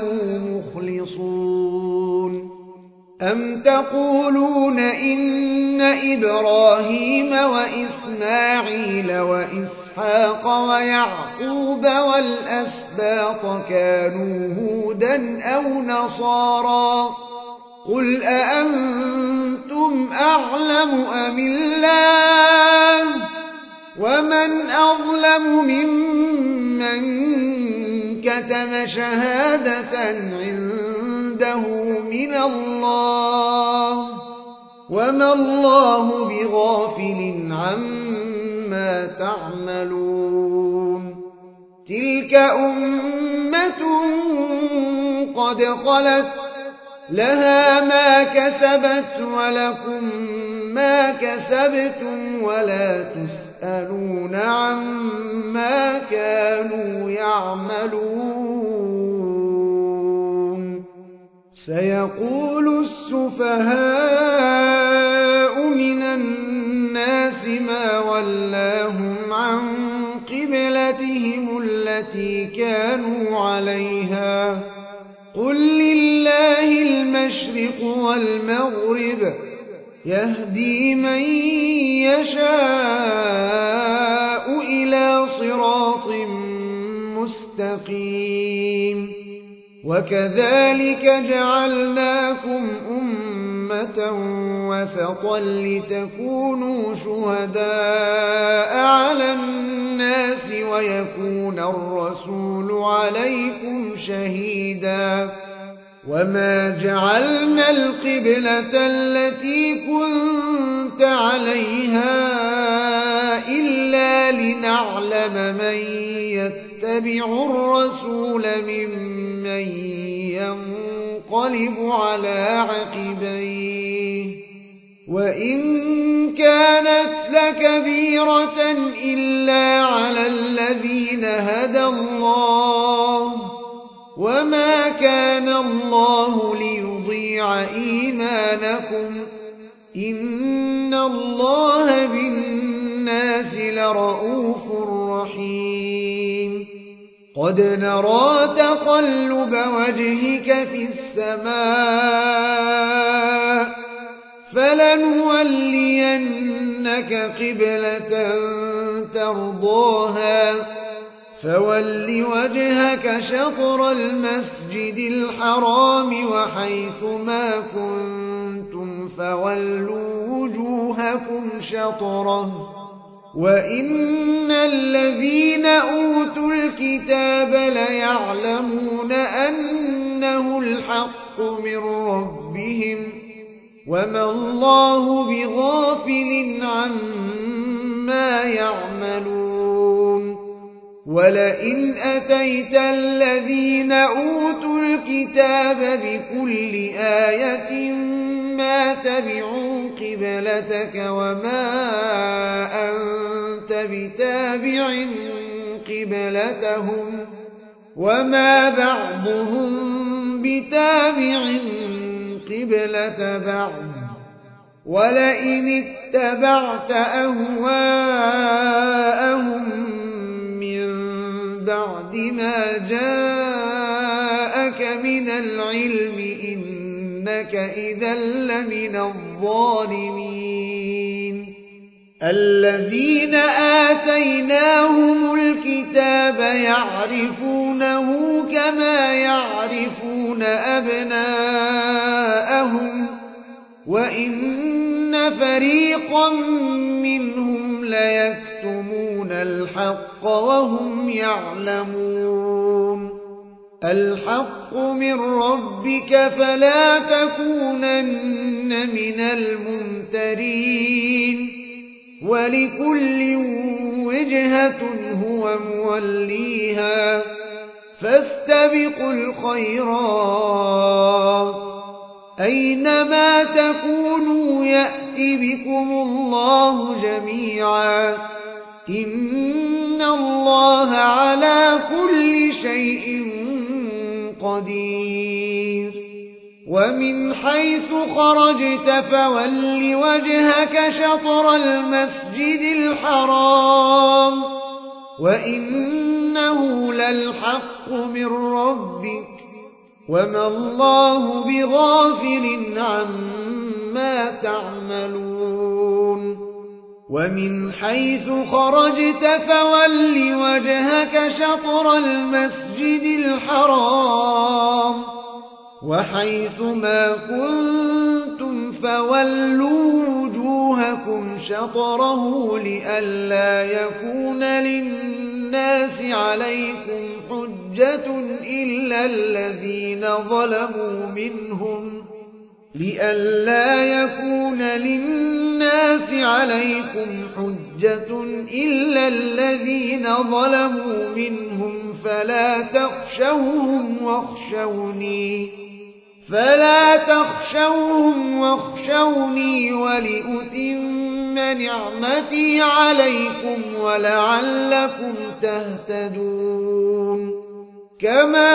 مخلصون أم تقولون إن إبراهيم وإسماعيل وإسحاق ويعقوب والأسباط كانوا هودا أو نصارى قل أأنتم أعلم أم الله ومن أظلم ممن كتم شهادة عنده من الله وما الله بغافل عما تعملون تلك أمة قد خلت لها ما كسبت ولكم ما كسبتم ولا تسألون عما كانوا يعملون سيقول السفهاء من الناس ما ولاهم عن قبلتهم التي كانوا عليها قل لله المشرق والمغرب يهدي من يشاء إلى صراط مستقيم وكذلك جعلناكم أمة وسطا لتكونوا شهداء على الناس ويكون الرسول عليكم شهيدا وما جعلنا القبلة التي كنت عليها إلا لنعلم من يتبع الرسول ممن ينقلب على عقبيه وإن كانت لكبيرة إلا على الذين هدى الله وما كان الله ليضيع إيمانكم إن الله بالناس لرءوف رحيم قد نرى تقلب وجهك في السماء فلنولينك قبلة ترضاها فول وجهك شطر المسجد الحرام وحيث ما كنتم فولوا وجوهكم شطره وإن الذين أوتوا الكتاب ليعلمون أنه الحق من ربهم وما الله بغافل عما يعملون ولئن أتيت الذين أوتوا الكتاب بكل آية ما تبعوا قبلتك وما أنت بتابع قبلتهم وما بعضهم بتابع قبلة بعض ولئن اتبعت أهواءهم من بعد ما جاءك من العلم إنك إذا لمن الظالمين الذين آتيناهم الكتاب يعرفونه كما يعرفون أبناءهم وإن فريقا منهم ليكتمون الحق وهم يعلمون الحق من ربك فلا تكونن من الممترين ولكل وجهة هو موليها فاستبقوا الخيرات أينما تكونوا يأت بكم الله جميعا إن الله على كل شيء قدير ومن حيث خرجت فول وجهك شطر المسجد الحرام وإنه للحق من ربك وما الله بغافل عما تعملون ومن حيث خرجت فول وجهك شطر المسجد الحرام وحيث ما كنتم فولوا وجوهكم شطره لئلا يكون للناس عليكم حجة إلا الذين ظلموا منهم فلا تخشوهم واخشوني ولأتم نعمتي عليكم ولعلكم تهتدون كما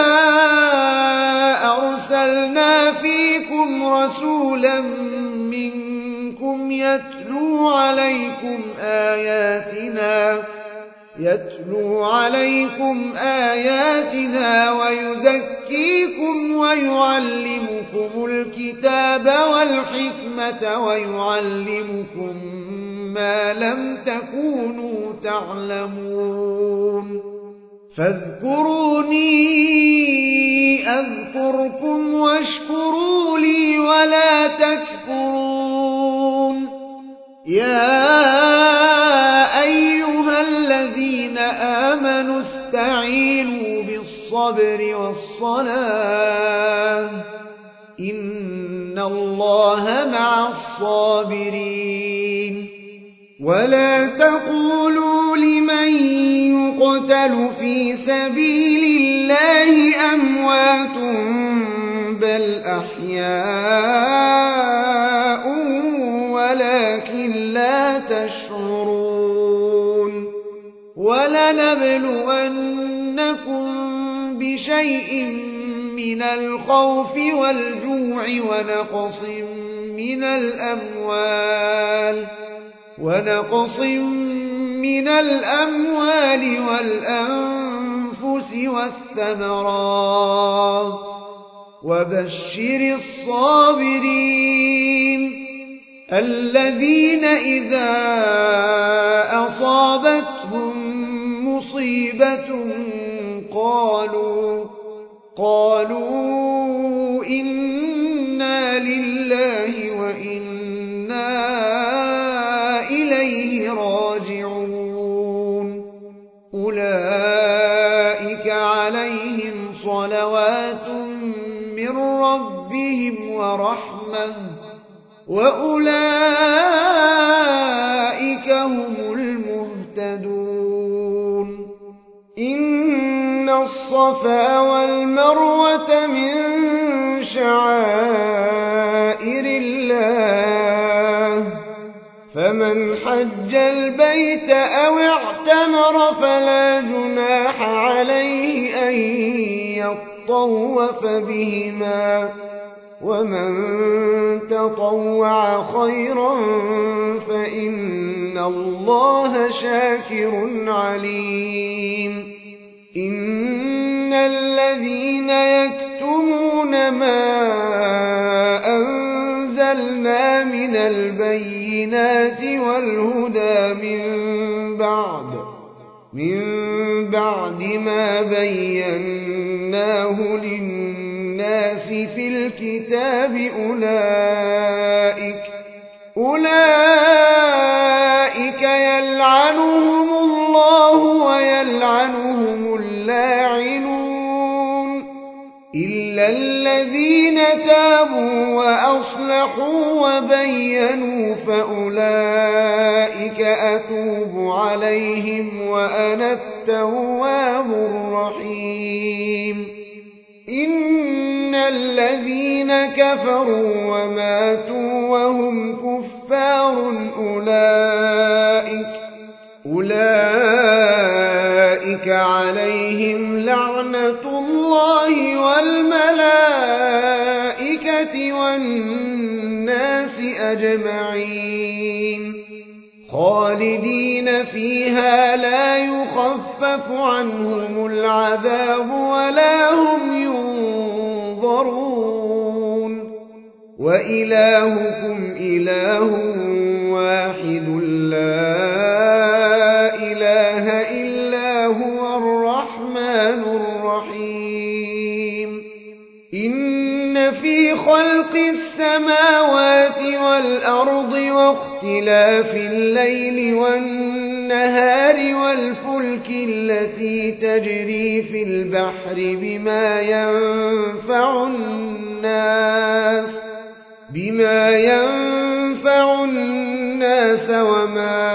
أرسلنا فيكم رسولا منكم يتلو عليكم آياتنا ويزكيكم ويعلمكم الكتاب والحكمة ويعلمكم ما لم تكونوا تعلمون فاذكروني أذكركم واشكروا لي ولا تكفرون يا أيها الذين آمنوا استعينوا بالصبر والصلاة إن الله مع الصابرين ولا تقولوا لمن يقتل في سبيل الله أموات بل أحياء ولكن لا تشعرون ولنبلونكم بشيء من الخوف والجوع ونقص من الأموال والأنفس والثمرات وبشر الصابرين الذين إذا أصابتهم مصيبة قالوا إنا لله وإنا إليه راجعون أولئك عليهم صلوات من ربهم ورحمة وأولئك هم المهتدون إن الصفا والمروة من شعائر الله فمن حج البيت أو اعتمر فلا جناح عليه أن يطوف بهما ومن تطوع خيرا فإن الله شاكر عليم إن الذين يكتمون ما أنزلنا من البينات والهدى من بعد ما بيناه للناس في الكتاب أولئك يلعنهم الله ويلعنهم اللاعنون إلا الذين تابوا وأصلحوا وبينوا فأولئك أتوب عليهم وأنا التواب الرحيم إن الذين كفروا وماتوا وهم كفار أولئك عليهم لعنة الله والملائكة والناس أجمعين خالدين فيها لا يخفف عنهم العذاب ولا هم ينظرون وإلهكم إله واحد لا إله إلا هو الرحمن الرحيم إن في خلق السماوات والأرض واختلاف الليل والنهار والفلك التي تجري في البحر بما ينفع الناس وما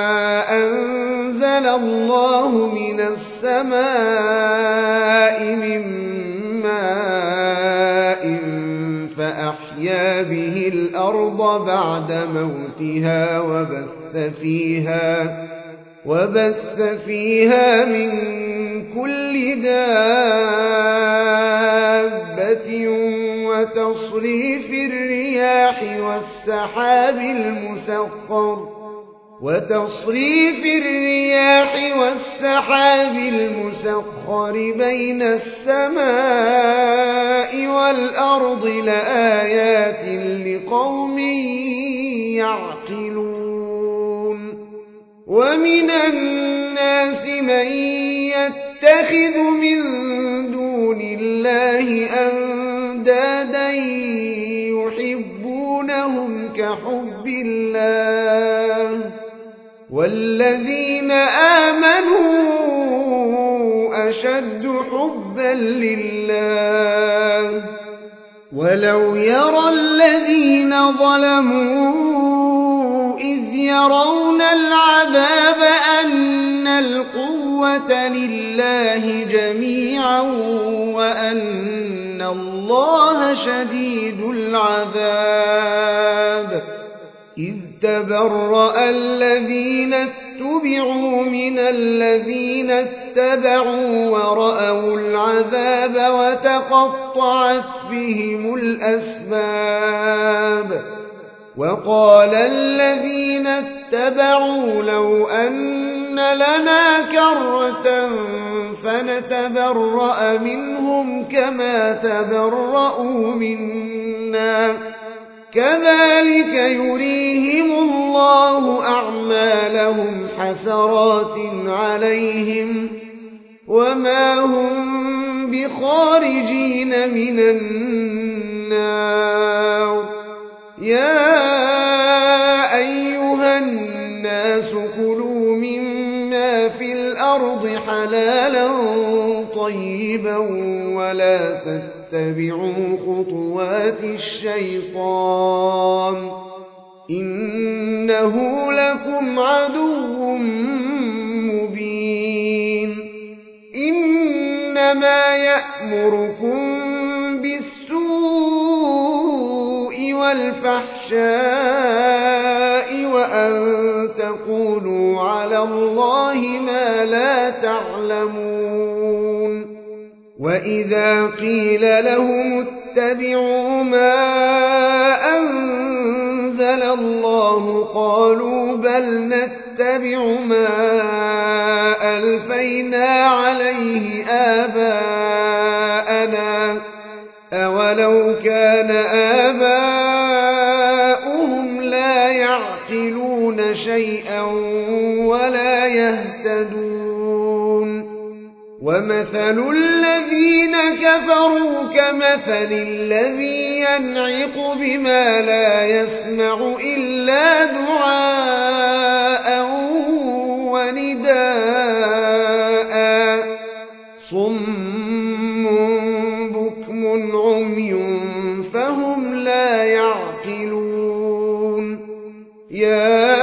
أنزل الله من السماء من ماء فأحيا به الأرض بعد موتها وبث فيها من كل دابة وتصريف الرياح والسحاب المسخر بين السماء والأرض لآيات لقوم يعقلون ومن الناس من يتخذ من دون الله أندادا يحبونهم كحب الله والذين آمنوا أشد حبا لله ولو يرى الذين ظلموا إذ يرون العذاب أن القوة لله جميعا وأن الله شديد العذاب إذ تبرأ الذين اتبعوا من الذين اتبعوا ورأوا العذاب وتقطعت بهم الأسباب وقال الذين اتبعوا لو أن لنا كرة فنتبرأ منهم كما تبرأوا منا كذلك يريهم الله أعمالهم حسرات عليهم وما هم بخارجين من النار يا أيها الناس كلوا مما في الأرض حلالا طيبا ولا تتبعوا خطوات الشيطان إنه لكم عدو مبين إنما يأمركم بالسوء والفحشاء وأن تقولوا على الله ما لا تعلمون وإذا قيل لهم اتبعوا ما أنزل الله قالوا بل نتبع ما ألفينا عليه آباءنا أولو كان آباؤهم لا يعقلون شيئا ولا يهتدون ومثل الذين كفروا كمثل الذي ينعق بما لا يسمع إلا دعاء ونداء صم بكم عمي فهم لا يعقلون يا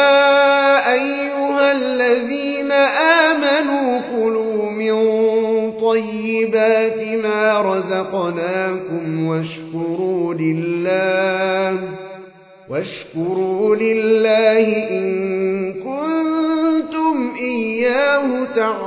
أيها الذين آمنوا كلوا من طيبات ما رزقناكم واشكروا لله إن كنتم إياه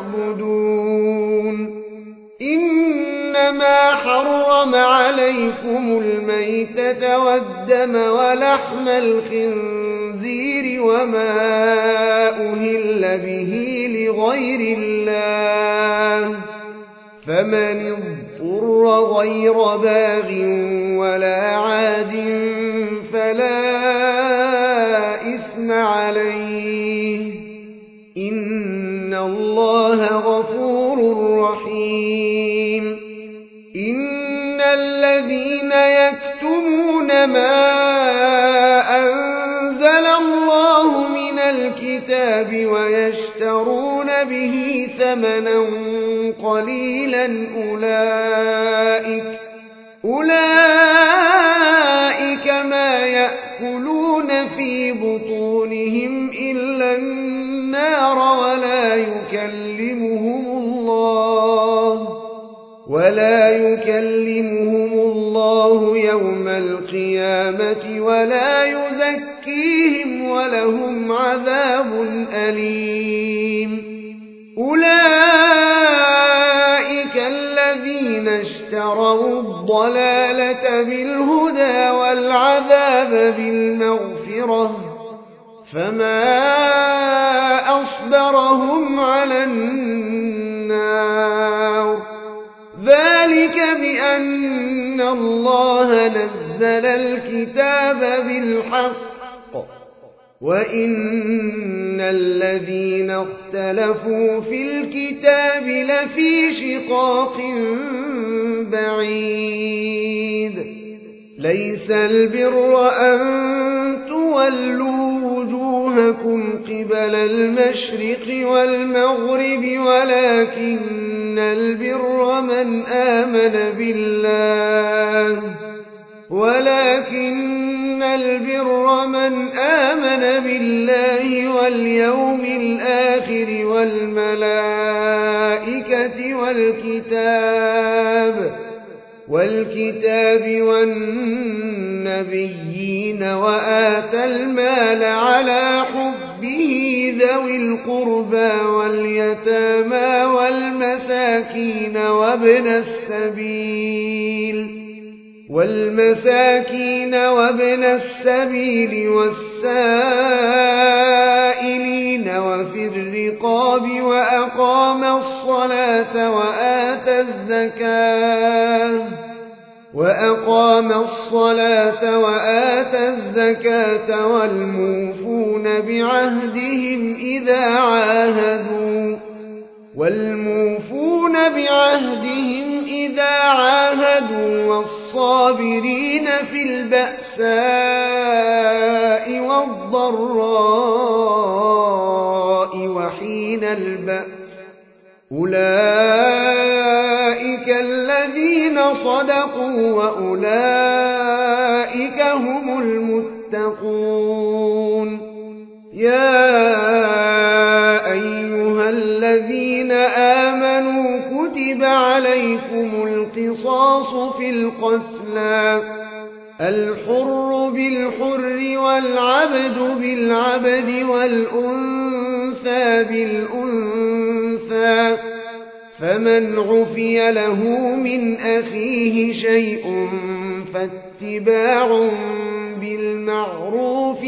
تعبدون إنما حرم عليكم الميتة والدم ولحم الخنزير وما أهل به لغير الله فمن اضطر غير باغ ولا عاد فلا إثم عليه إن الله غفور رحيم إن الذين يكتمون ما أنزل الله من الكتاب ويشترون به ثمنا قليلا أولئك ما يأكلون في بطونهم إلا النار ولا يكلمهم الله يوم القيامة ولا يزكيهم ولهم عذاب أليم أولئك الذين اشتروا الضلالة بالهدى والعذاب بالمغفرة فما أصبرهم على النار ذلك بأن الله نزل الكتاب بالحق وإن الذين اختلفوا في الكتاب لفي شقاق بعيد ليس البر أن تولوا وجوهكم قبل المشرق والمغرب ولكن البر من آمن بالله واليوم الآخر والملائكة والكتاب والنبيين وآتى المال على حبه ذوي القربى واليتامى والمساكين وابن السبيل والسائلين وفي الرقاب وأقام الصلاة وآتى الزكاة والموفون بعهدهم إذا عاهدوا والصابرين في البأساء والضراء وحين البأس أولئك الذين صدقوا وأولئك هم المتقون يا أيها الذين آمنوا كتب عليكم القصاص في القتلى الحر بالحر والعبد بالعبد والأنثى بالأنثى فمن عفي له من أخيه شيء فاتباع بالمعروف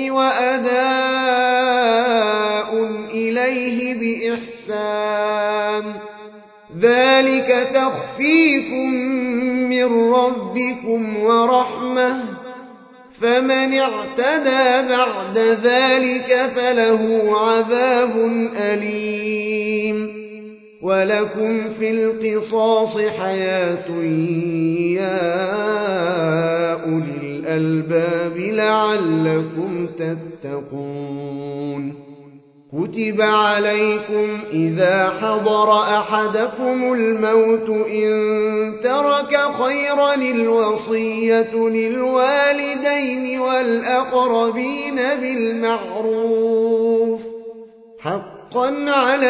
وأداء إليه بإحسان ذلك تخفيف من ربكم ورحمة فمن اعتدى بعد ذلك فله عذاب أليم ولكم في القصاص حياة يا أولي الألباب لعلكم تتقون كتب عليكم إذا حضر أحدكم الموت إن ترك خيرا الوصية للوالدين والأقربين بالمعروف حقا على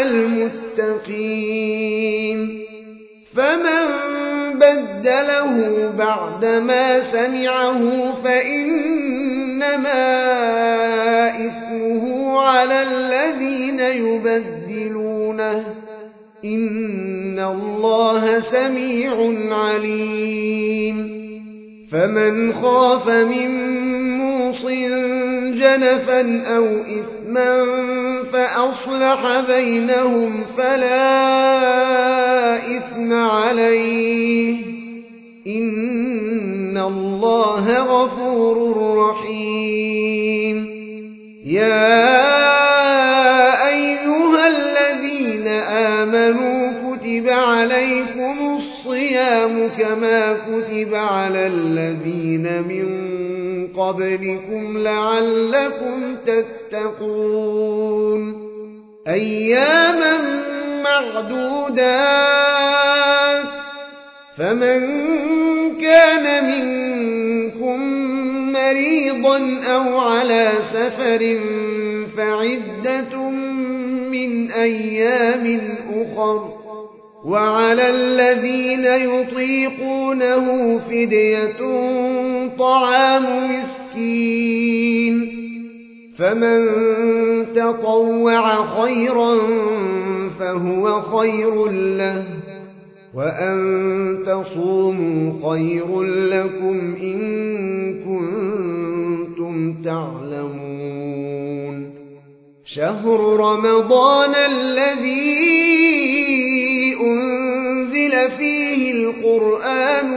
المتقين فمن بدله بعدما سمعه فإنما إثمه على الذين يبدلونه إن الله سميع عليم فمن خاف من موص جنفا أو إثما فأصلح بينهم فلا إثم عليه إن الله غفور رحيم يا أيها الذين آمنوا كتب عليكم الصيام كما كتب على الذين من قبلكم لعلكم تتقون أياما معدودات فمن كان منكم مريضا أو على سفر فعدة من أيام أخر وعلى الذين يطيقونه فدية طعام مسكين فمن تطوع خيرا فهو خير له وأن تصوموا خير لكم إن كنتم تعلمون شهر رمضان الذي أنزل فيه القرآن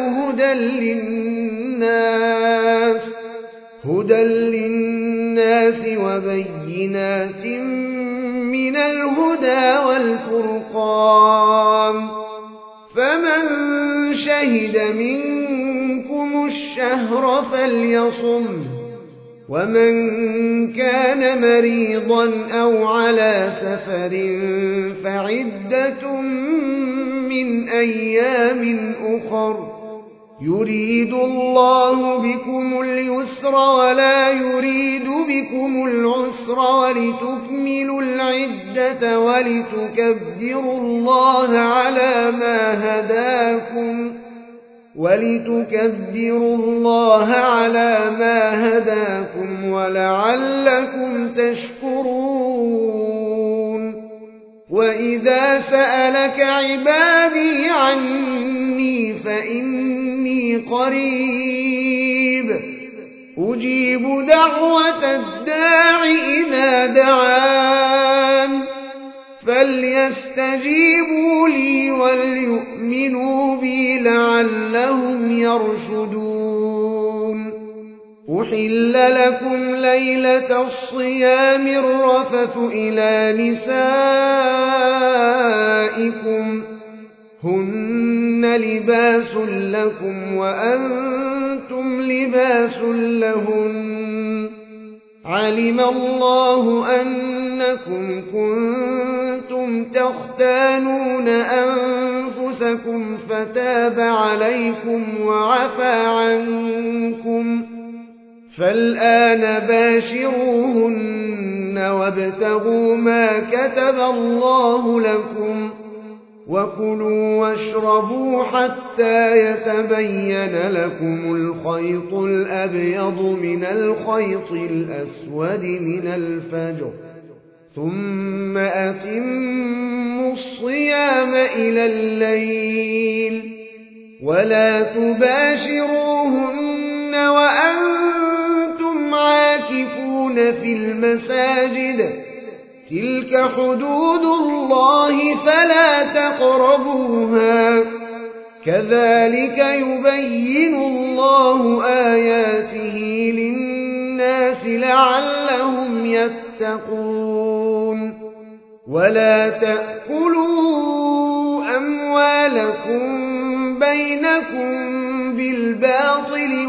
هدى للناس وبينات من الهدى والفرقان فمن شهد منكم الشهر فليصم ومن كان مريضا أو على سفر فعدة من أيام أخر يريد الله بكم اليسر ولا يريد بكم العسر ولتكملوا العدة ولتكبروا الله على ما هداكم ولعلكم تشكرون وإذا سألك عبادي عني فإني قريب أجيب دعوة الداع إذا دعان فليستجيبوا لي وليؤمنوا بي لعلهم يرشدون أحل لكم ليلة الصيام الرفث إلى نسائكم هن لباس لكم وأنتم لباس لهن علم الله أنكم كنتم تختانون أنفسكم فتاب عليكم وعفى عنكم فالآن باشروهن وابتغوا ما كتب الله لكم وكلوا واشربوا حتى يتبين لكم الخيط الأبيض من الخيط الأسود من الفجر ثم أتموا الصيام الصيام إلى الليل ولا تباشروهن وأنتم عاكفون في المساجد تلك حدود الله فلا تقربوها كذلك يبين الله آياته للناس لعلهم يتقون ولا تأكلوا أموالكم بينكم بالباطل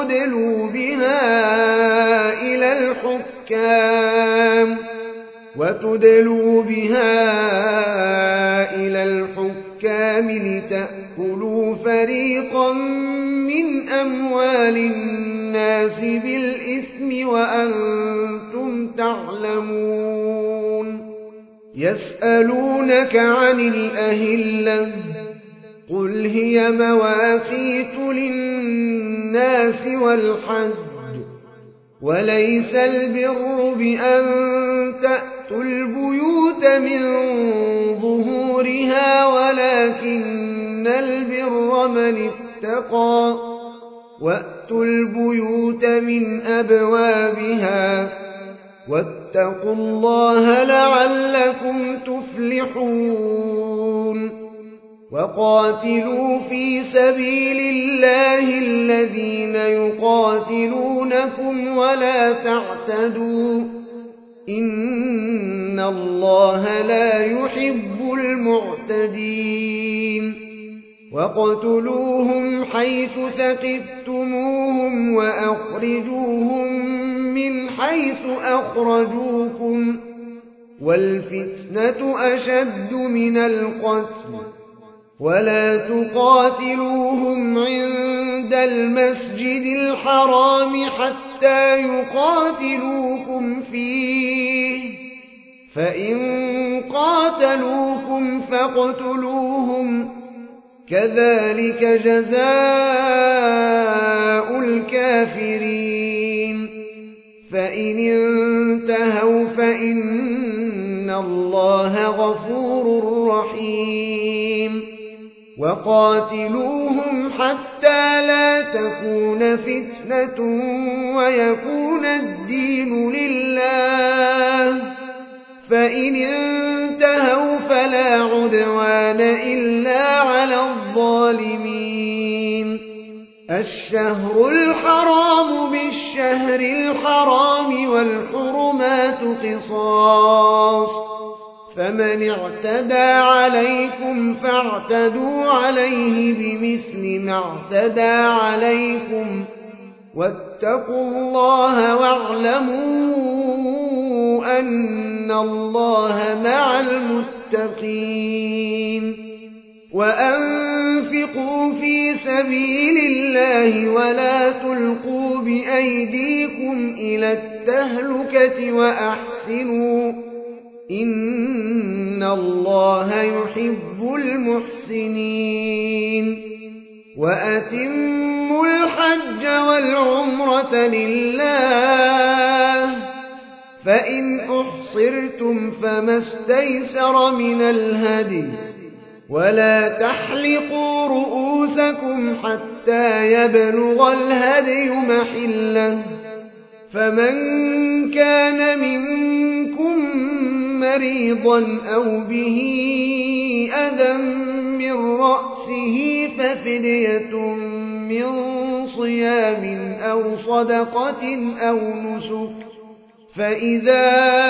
وتدلوا بها إلى الحكام لتأكلوا فريقا من أموال الناس بالإثم وأنتم تعلمون يسألونك عن الأهلة قل هي مواقيت للناس والحج وليس البر بأن تأتوا البيوت من ظهورها ولكن البر من اتقى وأتوا البيوت من أبوابها واتقوا الله لعلكم تفلحون وقاتلوا في سبيل الله الذين يقاتلونكم ولا تعتدوا إن الله لا يحب المعتدين وقتلوهم حيث ثقفتموهم وأخرجوهم من حيث أخرجوكم والفتنة أشد من القتل ولا تقاتلوهم عند المسجد الحرام حتى يقاتلوكم فيه فإن قاتلوكم فاقتلوهم كذلك جزاء الكافرين فإن انتهوا فإن الله غفور رحيم وقاتلوهم حتى لا تكون فتنة ويكون الدين لله فإن انتهوا فلا عدوان إلا على الظالمين الشهر الحرام بالشهر الحرام والحرمات قصاص فمن اعتدى عليكم فاعتدوا عليه بمثل ما اعتدى عليكم واتقوا الله واعلموا أن الله مع المتقين وأنفقوا في سبيل الله ولا تلقوا بأيديكم إلى التهلكة وأحسنوا إن الله يحب المحسنين وأتموا الحج والعمرة لله فإن أحصرتم فما استيسر من الهدي ولا تحلقوا رؤوسكم حتى يبلغ الهدي محله فمن كان منكم مريضا أو به أذى من رأسه ففدية من صيام أو صدقة أو نسك فإذا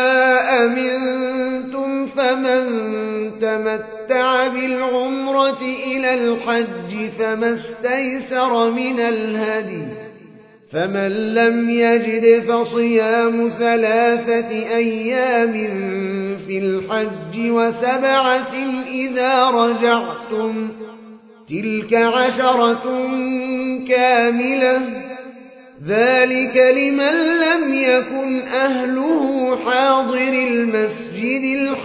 أمنتم فمن تمتع بالعمرة إلى الحج فما استيسر من الهدي فمن لم يجد فصيام 3 أيام في الحج و7 إذا رجعتم تلك 10 كاملة ذلك لمن لم يكن أهله حاضر المسجد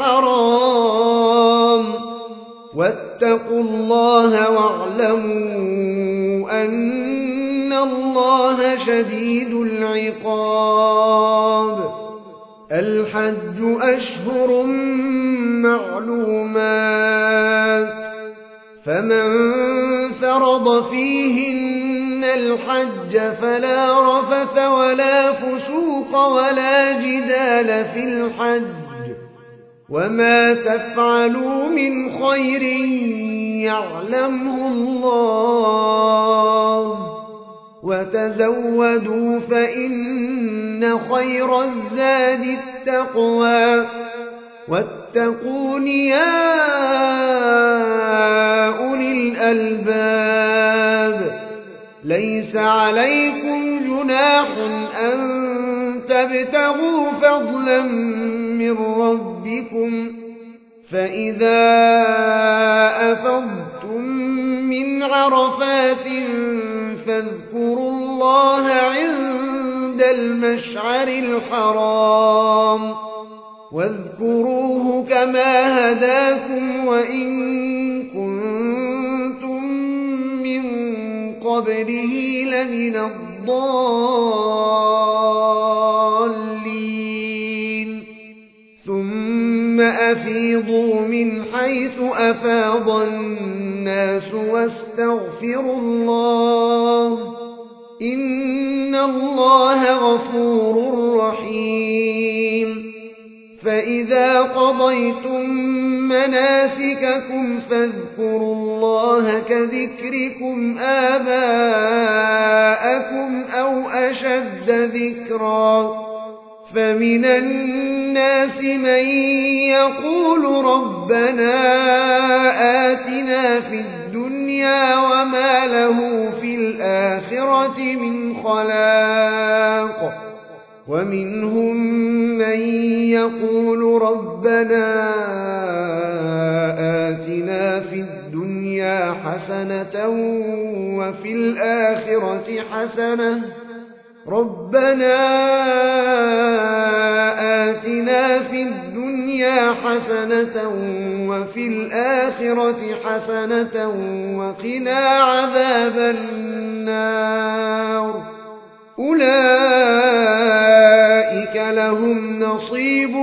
الحرام واتقوا الله واعلموا أن الله شديد العقاب الحج أشهر معلومات فمن فرض فيهن الحج فلا رفث ولا فسوق ولا جدال في الحج وما تفعلوا من خير يعلمه الله وتزودوا فإن خير الزاد التقوى واتقون يا أولي الألباب ليس عليكم جناح أن تبتغوا فضلا من ربكم فإذا أفضتم من عرفات فاذكروا الله عند المشعر الحرام واذكروه كما هداكم وإن كنتم من قبله لمن الضالين ثم أفيضوا من حيث أفاض الناس واستغفروا الله إن الله غفور رحيم فإذا قضيتم مناسككم فاذكروا الله كذكركم آباءكم أو أشد ذكرا فمن الناس من يقول ربنا آتنا في الدنيا وما له في الآخرة من خلاق ومنهم من يقول ربنا آتنا في الدنيا حسنة وفي الآخرة حسنة ربنا آتنا في الدنيا حسنة وفي الآخرة حسنة وقنا عذاب النار أولئك لهم نصيب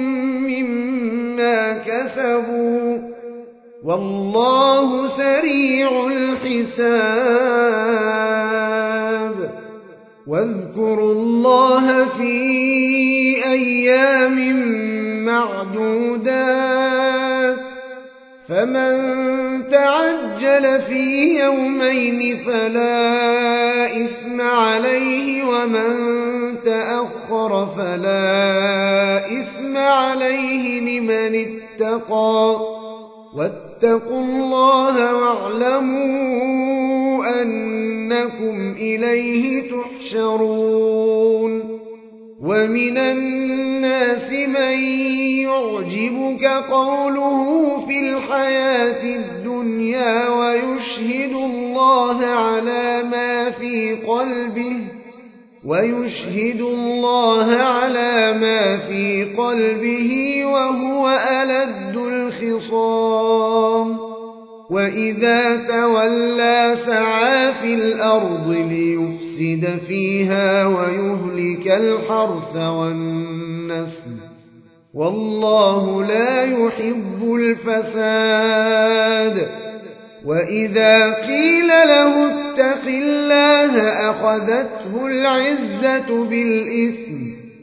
مما كسبوا والله سريع الحساب واذكروا الله في أيام معدودات فمن تعجل في يومين فلا إثم عليه ومن تأخر فلا إثم عليه لمن اتقى واتقوا الله واعلموا أنكم إليه تحشرون ومن الناس من يعجبك قوله في الحياة الدنيا ويشهد الله على ما في قلبه وهو ألد الخصام وإذا تولى سعى في الأرض ليفسد فيها ويهلك الحرث والنسل والله لا يحب الفساد وإذا قيل له اتق الله أخذته العزة بالإثم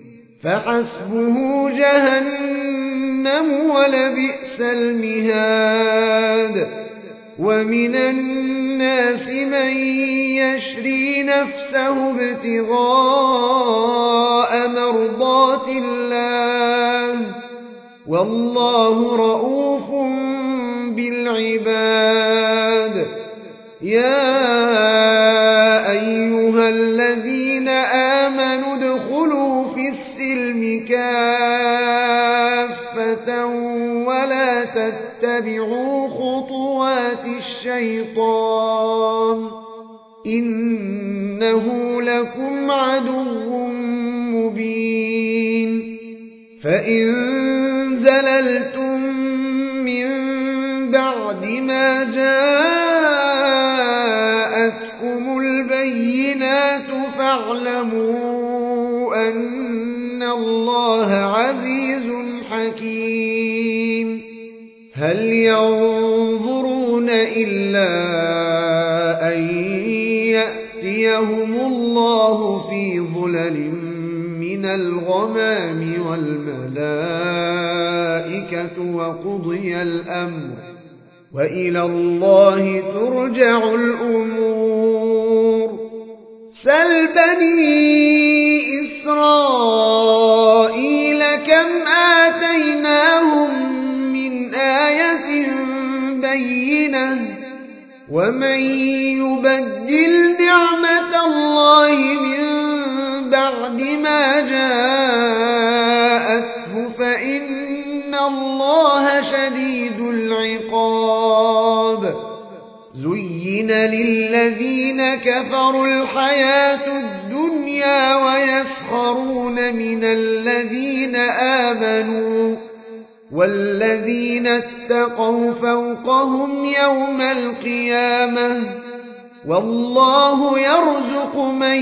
فحسبه جهنم ولبئس المهاد ومن الناس من يشري نفسه ابتغاء مرضات الله والله رؤوف بالعباد يا أيها الذين آمنوا ادخلوا في السلم كافة ولا تتبعوا خطوات الشيطان إنه لكم عدو مبين فإن زللتم من بعد ما جاءتكم البينات فاعلموا أن الله حكيم هل ينظرون إلا أن يأتيهم الله في ظلل من الغمام والملائكة وقضي الأمر وإلى الله ترجع الأمور سل بني إسرائيل كم آتيناهم من آية بينة ومن يبدل نعمة الله من بعد ما جاءته فإن الله شديد العقاب زين للذين كفروا الحياة الدنيا ويسخرون من الذين آمنوا والذين اتقوا فوقهم يوم القيامة والله يرزق من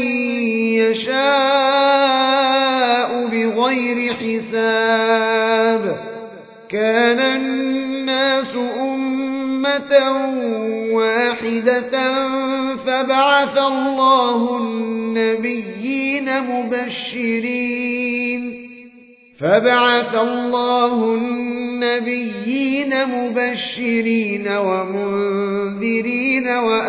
يشاء بغير حساب كان الناس أمة واحدة فبعث الله النبيين مبشرين ومنذرين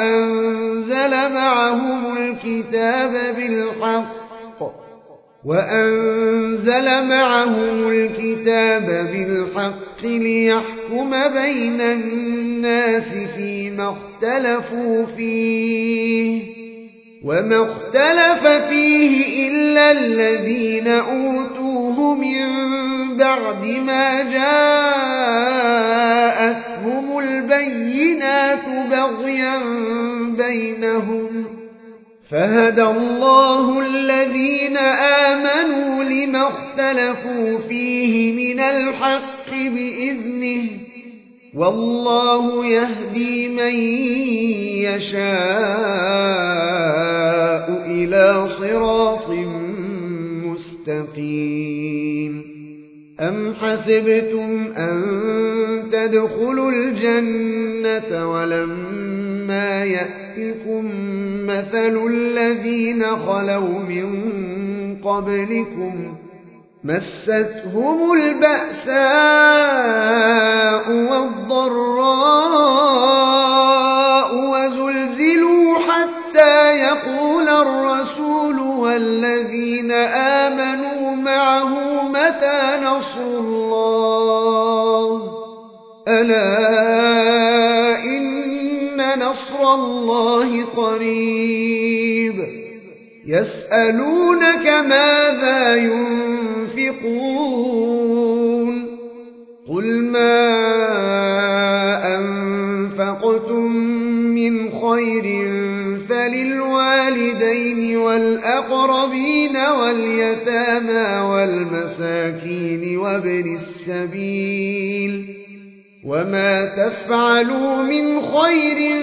وأنزل معهم الكتاب بالحق ليحكم بين الناس فيما اختلفوا فيه وما اختلف فيه إلا الذين أوتوه من بعد ما جاءتهم البينات بغيا بينهم فهدى الله الذين آمنوا لما اختلفوا فيه من الحق بإذنه والله يهدي من يشاء إلى صراط مستقيم أم حسبتم أن تدخلوا الجنة ولما يأتكم مثل الذين خلوا من قبلكم مستهم البأساء والضراء وزلزلوا حتى يقول الرسول والذين آمنوا معه متى نصر الله ألا إن نصر الله قريب يسألونك ماذا ينفقون قل ما أنفقتم من خير فللوالدين والأقربين واليتامى والمساكين وابن السبيل وما تفعلوا من خير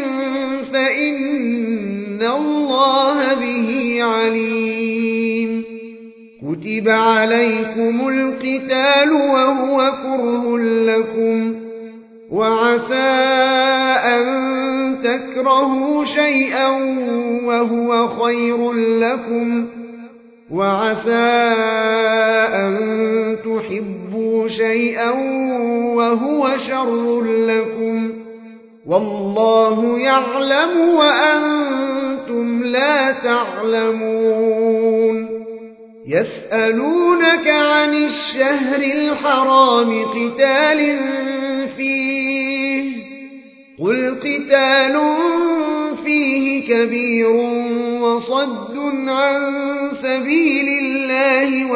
فإن الله به عليم كتب عليكم القتال وهو كره لكم وعسى أن تكرهوا شيئا وهو خير لكم وعسى أن تحبوا شيئا وهو شر لكم والله يعلم وأنتم لا تعلمون يسألونك عن الشهر الحرام قتال فيه قل قتال فيه كبير وصد عن سبيل الله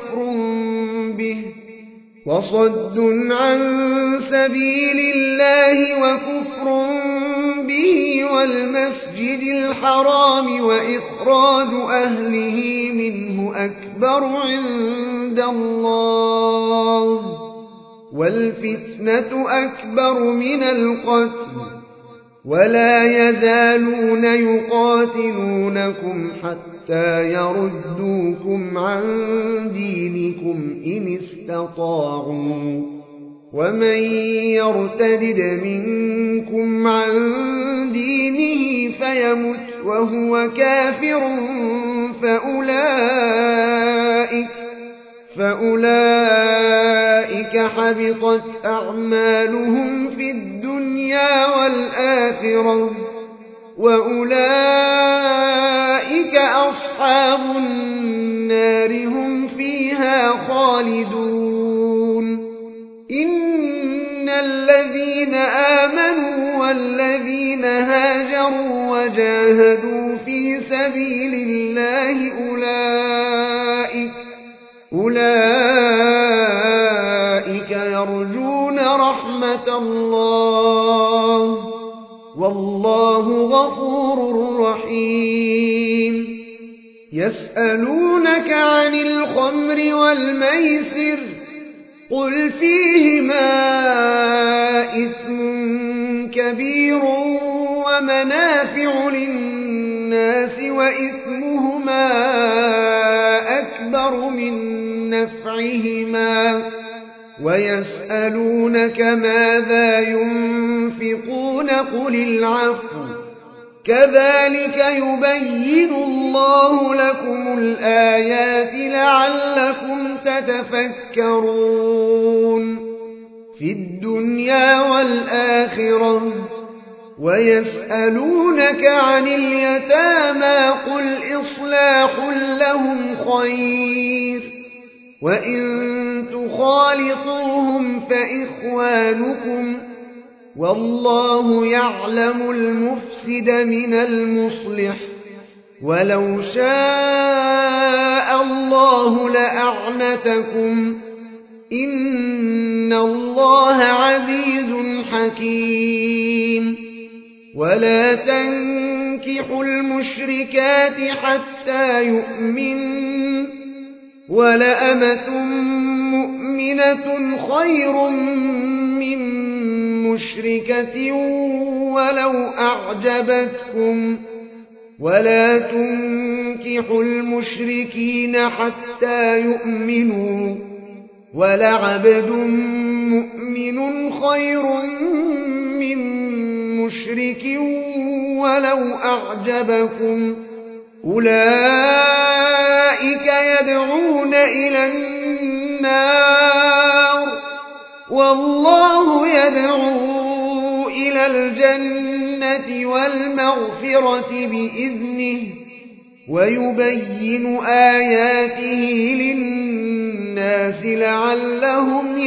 وكفر به والمسجد الحرام وإخراج أهله منه أكبر عند الله والفتنة أكبر من القتل ولا يزالون يقاتلونكم حتى حتى يردوكم عن دينكم إن استطاعوا ومن يرتدد منكم عن دينه فيمت وهو كافر فأولئك حبطت أعمالهم في الدنيا والآخرة وأولئك أصحاب النار هم فيها خالدون إن الذين آمنوا والذين هاجروا وجاهدوا في سبيل الله أولئك يرجون رحمة الله والله غفور رحيم يسألونك عن الخمر والميسر قل فيهما إثم كبير ومنافع للناس وإثمهما أكبر من نفعهما ويسألونك ماذا ينفقون قل العفو كذلك يبين الله لكم الآيات لعلكم تتفكرون في الدنيا والآخرة ويسألونك عن اليتامى قل إصلاح لهم خير وإن تخالطوهم فإخوانكم والله يعلم المفسد من المصلح ولو شاء الله لأعنتكم إن الله عزيز حكيم ولا تنكحوا المشركات حتى يؤمنوا ولأمة مؤمنة خير من مشركة ولو أعجبتكم ولا تنكحوا المشركين حتى يؤمنوا ولعبد مؤمن خير من مشرك ولو أعجبكم أولئك يدعون إلى النار والله يدعو إلى الجنة والمغفرة بإذنه ويبين آياته للناس لعلهم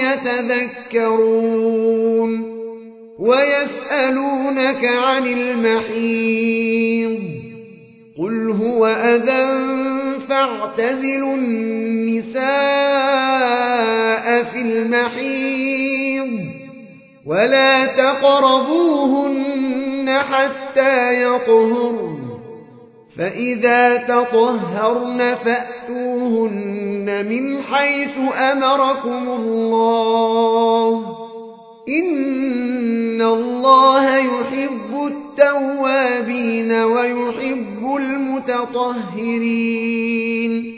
يتذكرون ويسألونك عن المحيض قل هو أذى فاعتزلوا النساء في المحيض ولا تقربوهن حتى يطهرن فإذا تطهرن فأتوهن من حيث أمركم الله إن الله يحب التوابين ويحب المتطهرين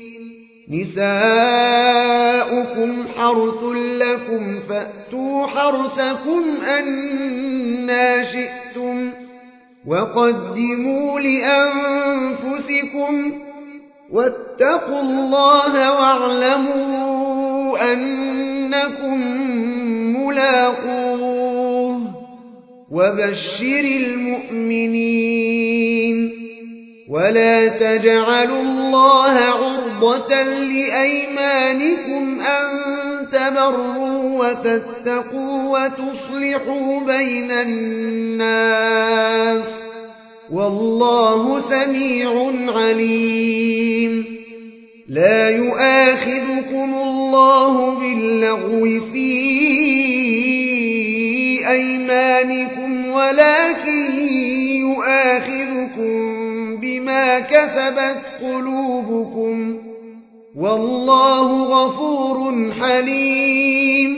نساؤكم حرث لكم فأتوا حرثكم أنى شئتم وقدموا لأنفسكم واتقوا الله واعلموا أنكم ملاقوه وبشر المؤمنين ولا تجعلوا الله عرضة لأيمانكم أن تبروا وتتقوا وتصلحوا بين الناس والله سميع عليم لا يؤاخذكم الله باللغو في أيمانكم ولكن يؤاخذكم بما كسبت قلوبكم والله غفور حليم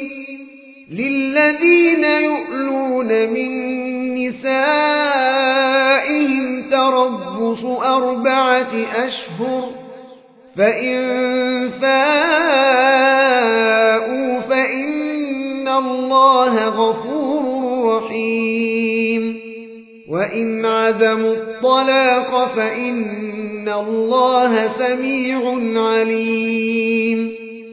للذين يؤلون من نسائهم تربص تربص 4 أشهر فإن فاءوا فإن الله غفور رحيم وإن عزموا الطلاق فإن الله سميع عليم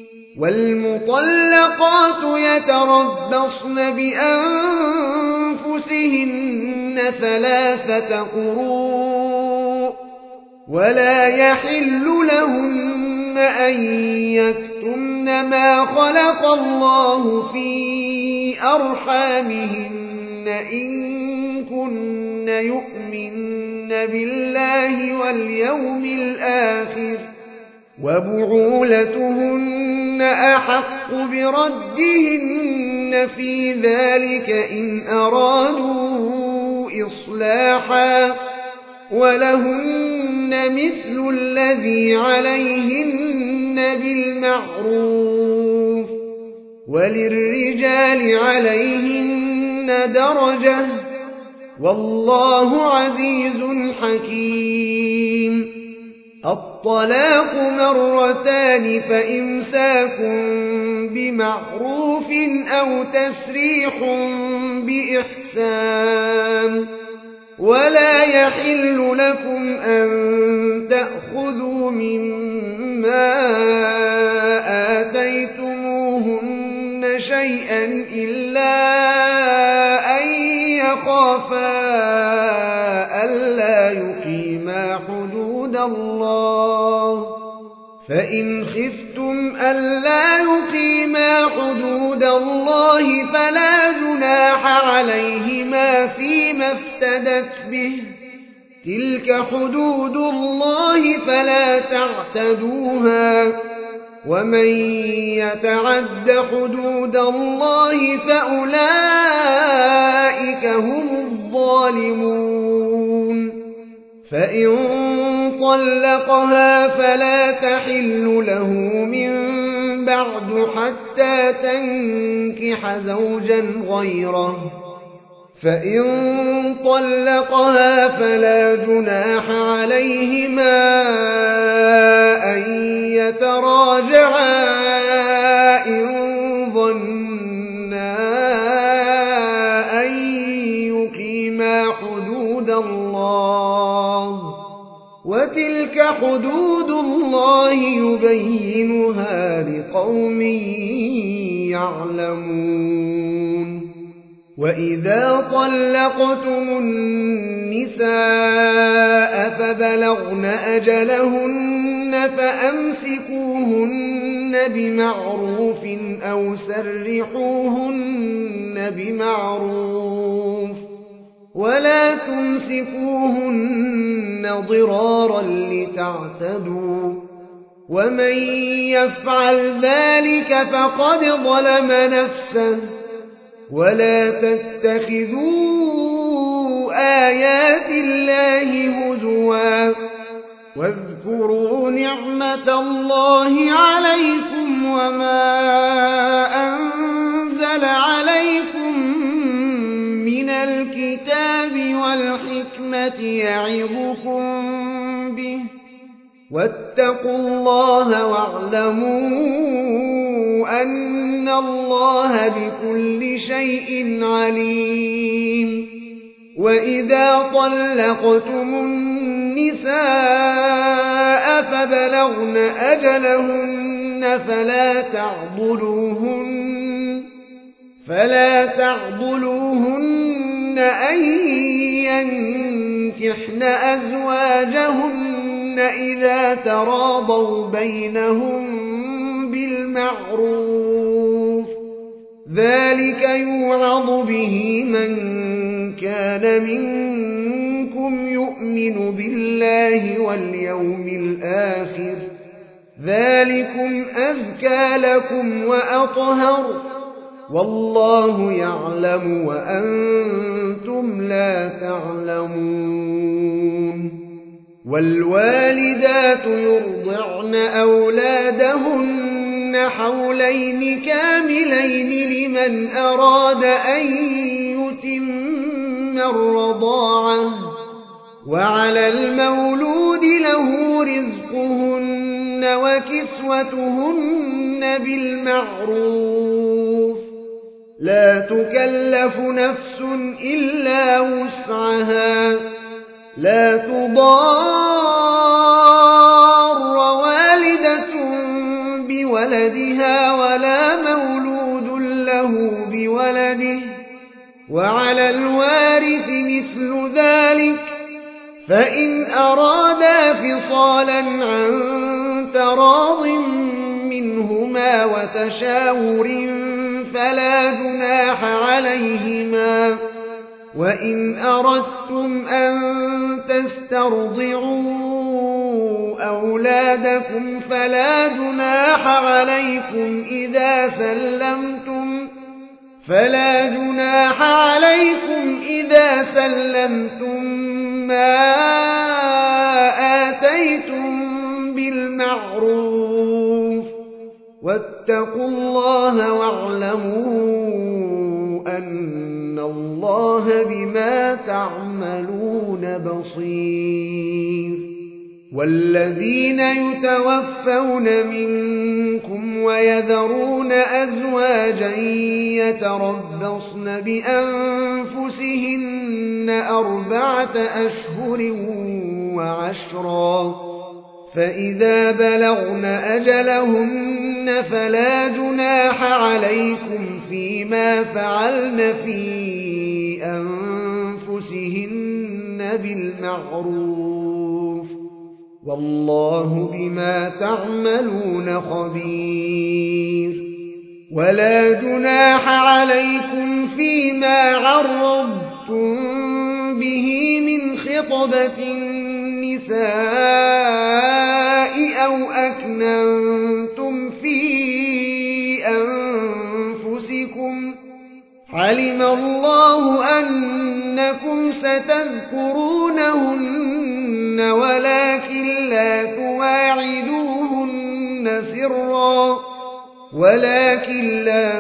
والمطلقات يتربصن بأنفسهن 3 قروء ولا يحل لهن أن يكتمن ما خلق الله في أرحامهن إن كن يؤمن بالله واليوم الآخر وبعولتهن أحق بردهن في ذلك إن أرادوا إصلاحا ولهن مثل الذي عليهن بالمعروف وللرجال عليهن درجة والله عزيز حكيم الطلاق 2 فإمساك بمعروف أو تسريح بإحسان ولا يحل لكم أن تأخذوا مما آتيتموهن شيئا إلا أن يخافا ألا يقيما حدود الله فإن خفتم ألا يقيما حدود الله فلا جناح عليهما فيما افتدت به تلك حدود الله فلا تعتدوها ومن يتعد حدود الله فأولئك هم الظالمون فإن طلقها فلا تحل له من بعد حتى تنكح زوجا غيره فإن طلقها فلا جناح عليهما أن يتراجعا إن ظنا أن يقيما حدود الله وتلك حدود الله يبينها لقوم يعلمون وإذا طلقتم النساء فبلغن أجلهن فأمسكوهن بمعروف أو سرحوهن بمعروف ولا تمسكوهن ضرارا لتعتدوا ومن يفعل ذلك فقد ظلم نفسه ولا تتخذوا آيات الله هزوا واذكروا نعمة الله عليكم وما أنزل عليكم من الكتاب والحكمة يعظكم به واتقوا الله واعلموا أن الله بكل شيء عليم وإذا طلقتم النساء فبلغن أجلهن فلا تعضلوهن أن ينكحن أزواجهن إذا تراضوا بينهم بالمعروف ذلك يوعظ به من كان منكم يؤمن بالله واليوم الآخر ذلكم أزكى لكم وأطهر والله يعلم وأنتم لا تعلمون والوالدات يرضعن أولادهن حولين كاملين لمن أراد أن يتم الرضاعة وعلى المولود له رزقهن وكسوتهن بالمعروف لا تكلف نفس إلا وسعها لا تضار والدة بولدها ولا مولود له بولده وعلى الوارث مثل ذلك فإن أرادا فصالا عن تراض منهما وتشاور فلا جناح عليهما وإن أردتم أن تسترضعوا أولادكم فلا جناح عليكم إذا سلمتم ما آتيتم بالمعروف واتقوا الله واعلموا أن الله بما تعملون بصير والذين يتوفون منكم ويذرون أزواجا يتربصن بأنفسهن 4 أشهر وعشرا فإذا بلغن أجلهن فلا جناح عليكم فيما فعلن في أنفسهن بالمعروف والله بما تعملون خبير ولا جناح عليكم فيما عرضتم به من خطبة النساء أو أكننتم في أنفسكم علم الله أنكم ستذكرونهن ولكن لا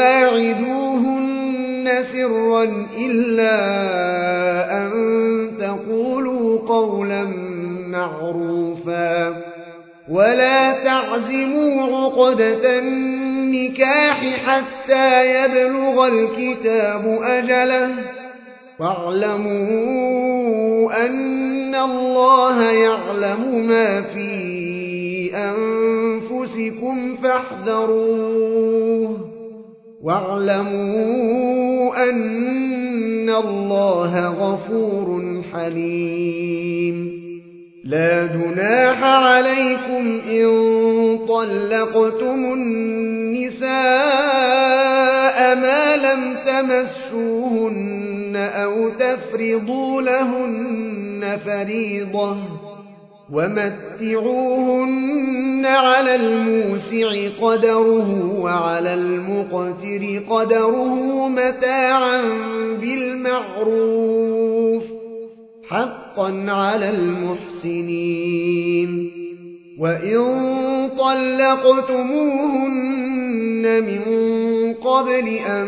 تواعدوهن سرا إلا أن تقولوا قولا معروفا ولا تعزموا عقدة النكاح حتى يبلغ الكتاب أجله واعلموا أن الله يعلم ما في أنفسكم فاحذروه واعلموا أن الله غفور حليم لا جناح عليكم إن طلقتم النساء ما لم تمسوهن أو تفرضوا لهن فريضة ومتعوهن على الموسع قدره وعلى المقتر قدره متاعا بالمعروف حقا على المحسنين وإن طلقتموهن من قبل أن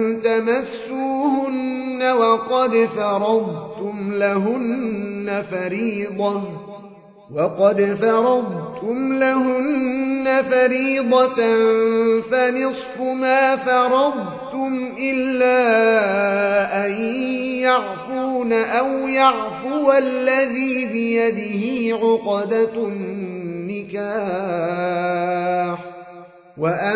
تمسوهن وقد فرضتم لهن فريضة فنصف ما فرضتم إلا أن يعفون أو يعفو الذي بيده عقدة النكاح وأن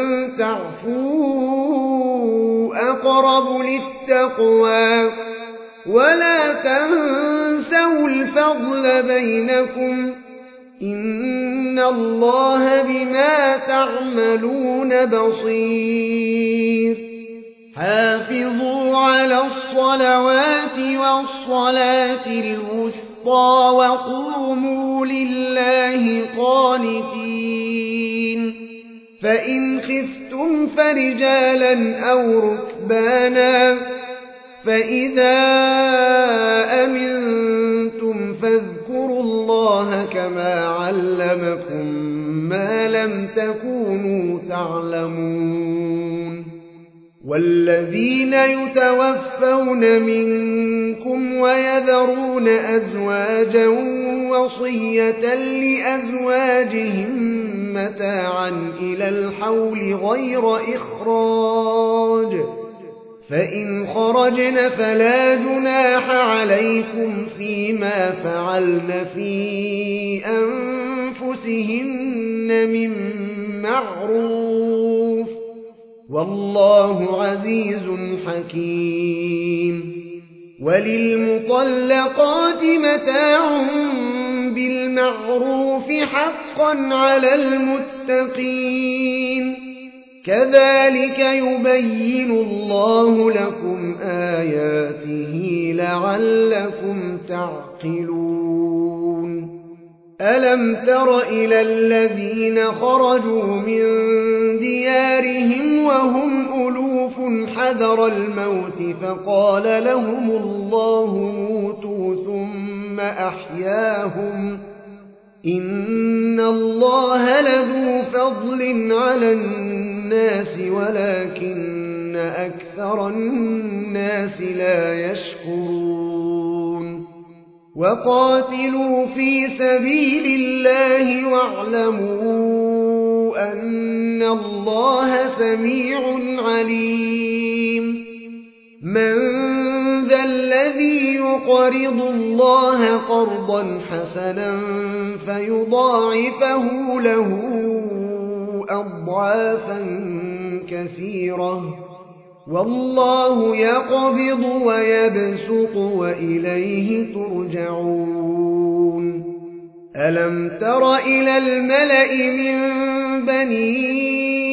تعفوا أقرب للتقوى ولا تنسوا الفضل بينكم إن الله بما تعملون بصير حافظوا على الصلوات والصلاة الوسطى وقوموا لله قانتين فإن خفتم فرجالا أو ركبانا فإذا أمنتم فاذكروا الله كما علمكم ما لم تكونوا تعلمون والذين يتوفون منكم ويذرون أزواجا وصية لأزواجهم متاعا إلى الحول غير إخراج فإن خرجن فلا جناح عليكم فيما فعلن في أنفسهن من معروف والله عزيز حكيم وللمطلقات متاع بالمعروف حقا على المتقين كذلك يبين الله لكم آياته لعلكم تعقلون ألم تر إلى الذين خرجوا من ديارهم وهم ألوف حذر الموت فقال لهم الله موتوا ثم أحياهم إن الله لذو فضل على الناس ولكن أكثر الناس لا يشكرون وقاتلوا في سبيل الله واعلموا أن الله سميع عليم من ذا الذي يقرض الله قرضا حسنا فيضاعفه له أضعافا كثيرة والله يقبض ويبسط وإليه ترجعون ألم تر إلى الملأ من بني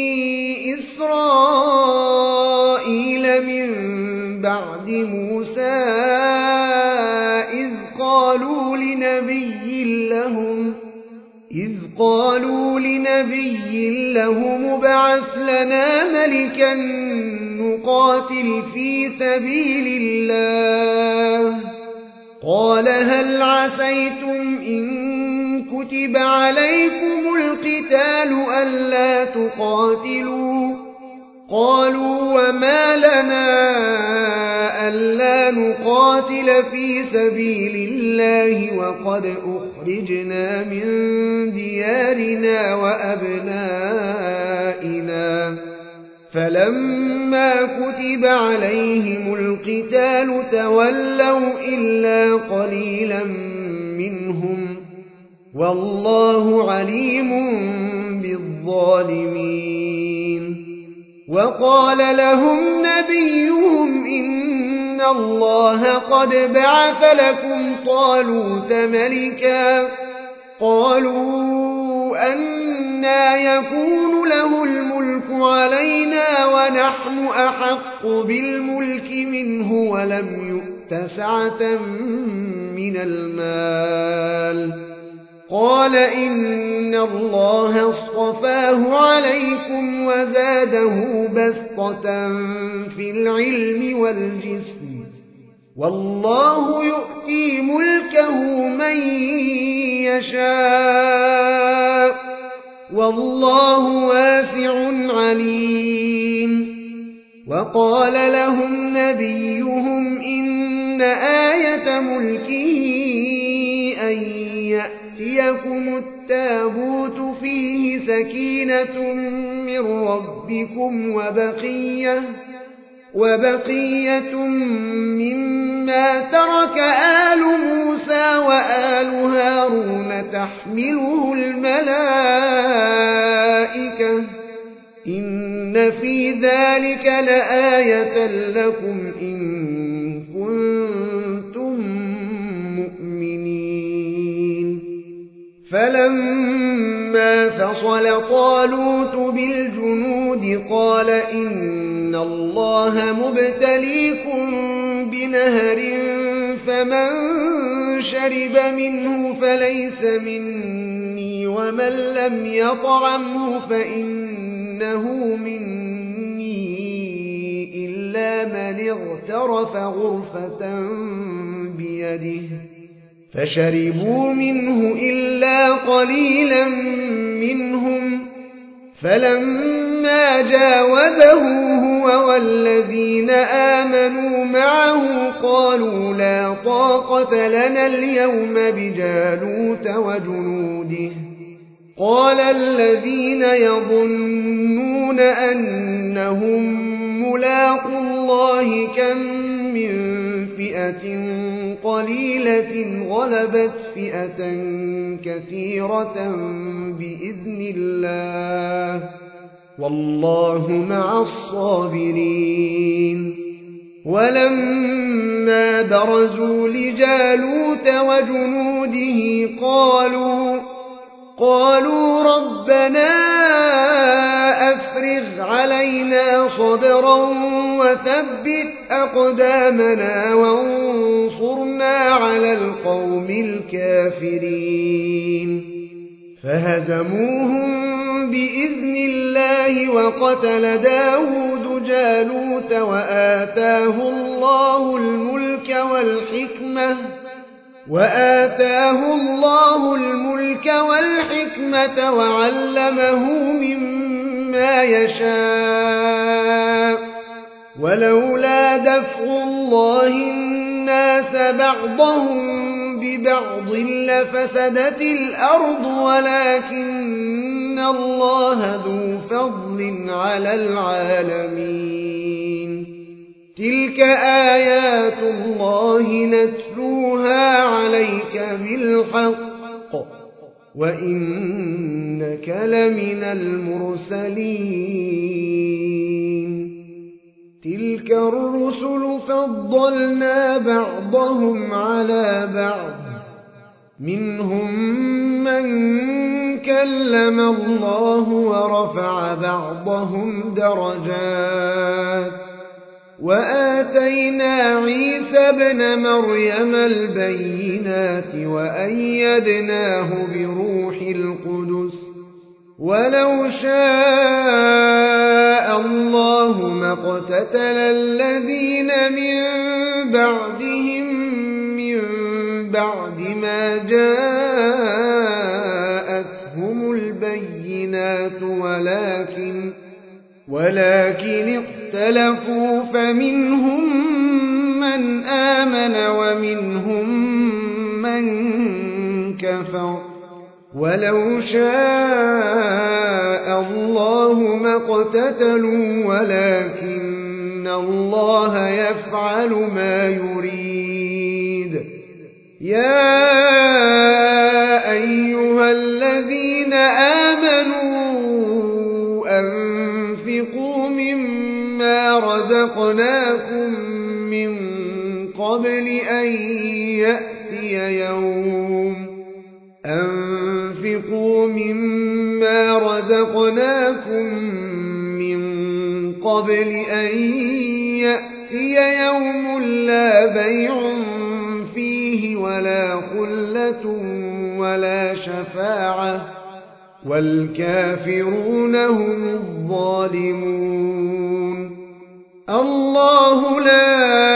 إسرائيل من بعد موسى إذ قالوا لنبي لهم ابعث لنا ملكا نقاتل في سبيل الله قال هل عسيتم إن كتب عليكم القتال ألا تقاتلوا قالوا وما لنا ألا نقاتل في سبيل الله وقد أخرجنا من ديارنا وأبنائنا فلما كتب عليهم القتال تولوا إلا قليلا منهم والله عليم بالظالمين وقال لهم نبيهم إن الله قد بعث لكم طالوت ملكا قالوا أنى يكون له الملك علينا ونحن أحق بالملك منه ولم يؤت سعة من المال قال إن الله اصطفاه عليكم وزاده بسطة في العلم والجسم والله يؤتي ملكه من يشاء والله واسع عليم وقال لهم نبيهم إن آية ملكه أن يأتيكم التابوت فيه سكينة من ربكم وبقية مما ترك آل موسى وآل هارون تحمله الملائكة إن في ذلك لآية لكم إن كنتم مؤمنين فلما فصل طالوت بالجنود قال إن الله مبتليكم بنهر فمن شرب منه فليس مني ومن لم يطعمه فإنه مني إلا من اغترف غرفة بيده فشربوا منه إلا قليلا منهم فلما جاوزه هو والذين آمنوا معه قالوا لا طاقة لنا اليوم بجالوت وجنوده قال الذين يظنون أنهم ملاقو الله كم من فئة قليلة غلبت فئة كثيرة بإذن الله والله مع الصابرين ولما برزوا لجالوت وجنوده قالوا ربنا أفرغ علينا صبرا وثبت أقدامنا وانصرنا على القوم الكافرين فهزموهم بإذن الله وقتل داود جالوت وآتاه الله الملك والحكمة وعلمه مما يشاء ولولا دفع الله الناس بعضهم ببعض لفسدت الأرض ولكن الله ذو فضل على العالمين تلك آيات الله نتلوها عليك بالحق وإنك لمن المرسلين تلك الرسل فضلنا بعضهم على بعض منهم من كلم الله ورفع بعضهم درجات وآتينا عيسى ابن مريم البينات وأيدناه بروح القدس ولو شاء الله ما اقتتل الذين من بعدهم من بعد ما جاءتهم البينات ولكن اختلفوا فمنهم من آمن ومنهم من كفر ولو شاء الله ما اقتتلوا ولكن الله يفعل ما يريد يا أيها الذين آمنوا أنفقوا مما رزقناكم من قبل أن يأتي يوم لا بيع فيه ولا خلة ولا شفاعة والكافرون هم الظالمون الله لا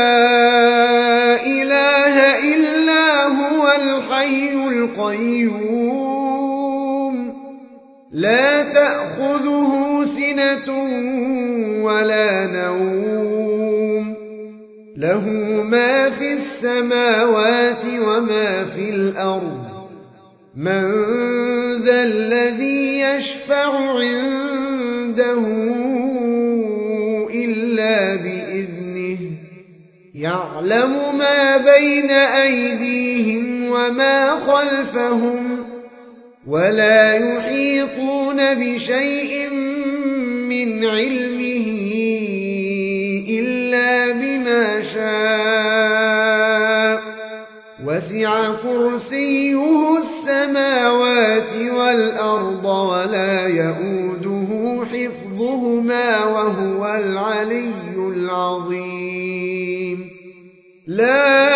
إله إلا هو الحي القيوم لا تأخذه سنة ولا نوم له ما في السماوات وما في الأرض من ذا الذي يشفع عنده إلا بإذنه يعلم ما بين أيديهم وما خلفهم ولا يحيطون بشيء من علمه إلا بما شاء وسع كرسيه السماوات والأرض ولا يؤوده حفظهما وهو العلي العظيم لا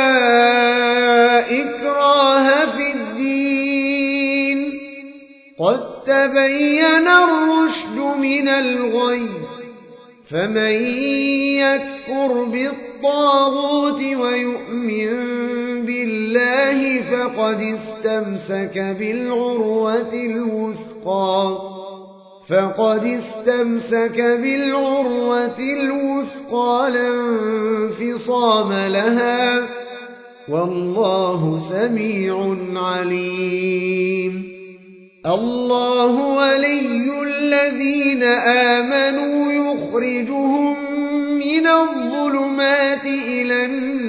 إكراه في الدين قد تبين الرشد من الغي فمن يكفر بالطاغوت ويؤمن بالله فقد استمسك بالعروة الوثقى فقد استمسك بالعروة الوثقى لا انفصام لها والله سميع عليم الله ولي الذين آمنوا يخرجهم من الظلمات إلى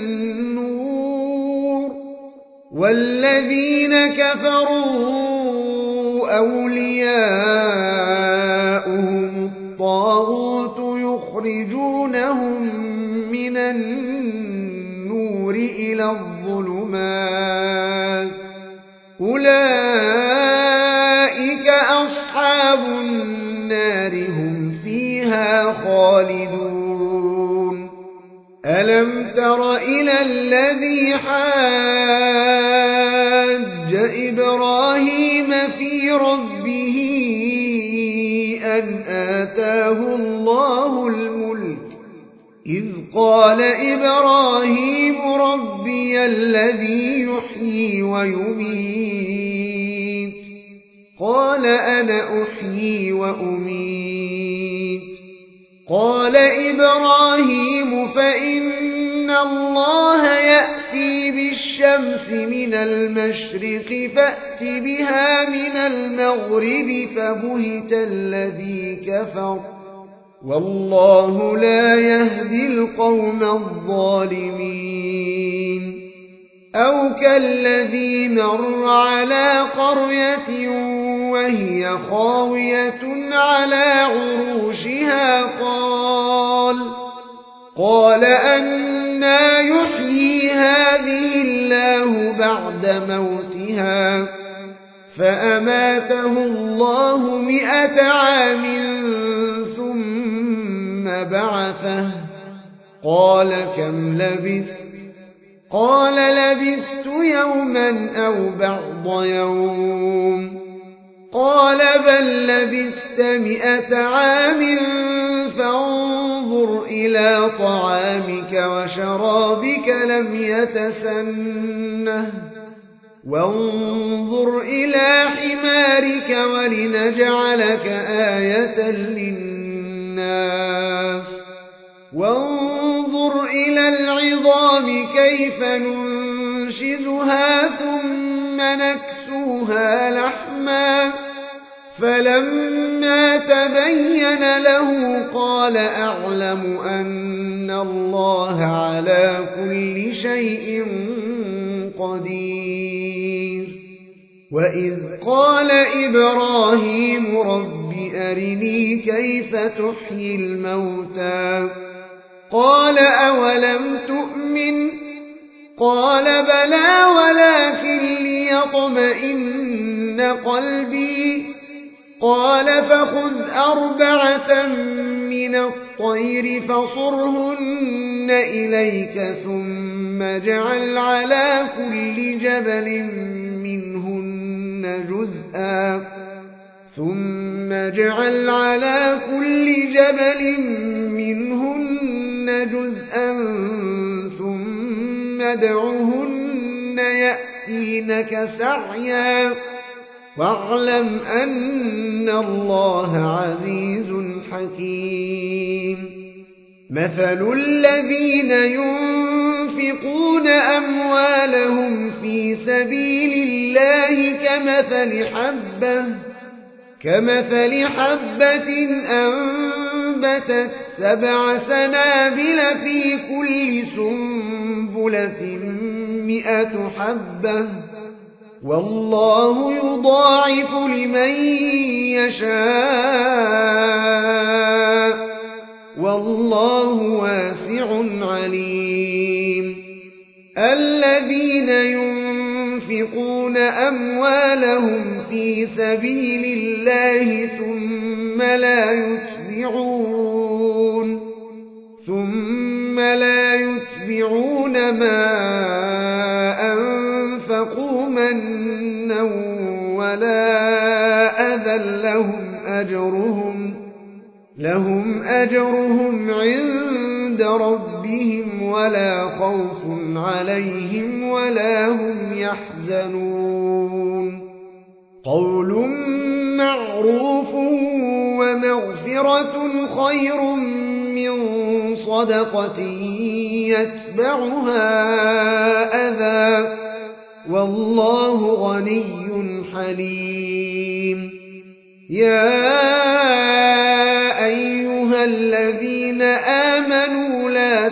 النور والذين كفروا أولياؤهم الطاغوت يخرجونهم من النور إلى الظلمات أولئك أصحاب النار هم فيها خالدون ألم تر إلى الذي حاج إبراهيم في ربه أن آتاه الله الملك إذ قال إبراهيم ربي الذي يحيي ويميت قال أنا أحيي وأميت قال إبراهيم فإن الله يأتي بالشمس من المشرق فأت بها من المغرب فبهت الذي كفر والله لا يهدي القوم الظالمين أو كالذي مر على قرية وهي خاوية على عروشها قال أنى يحيي هذه الله بعد موتها فأماته الله 100 عام ثم بعثه قال كم لبثت قال لبثت يوما أو بعض يوم قال بل لبثت 100 عام فانظر إلى طعامك وشرابك لم يتسنه وانظر إلى حمارك ولنجعلك آية للناس وانظر إلى العظام كيف ننشزها ثم نكسوها لحما فلما تبين له قال أعلم أن الله على كل شيء قدير وإذ قال إبراهيم رب أرني كيف تحيي الموتى قال أولم تؤمن قال بلى ولكن ليطمئن قلبي قال فخذ 4 من الطير فصرهن إليك ثم اجعل على كل جبل منهن جزءا ثم ادعهن يأتينك سعيا واعلم أن الله عزيز حكيم مثل الذين ينفقون أموالهم في سبيل الله كمثل حبة أنبتت 7 سنابل في كل سنبلة 100 حبة والله يضاعف لمن يشاء والله واسع عليم الذين ينفقون أموالهم في سبيل الله ثم لا يتبعون ما أنفقوا منا ولا أذى لهم أجرهم عند ربهم ولا خوف عليهم ولا هم يحزنون قول معروف ومغفرة خير من صدقة يتبعها أذى والله غني حليم يا أيها الذين آمنوا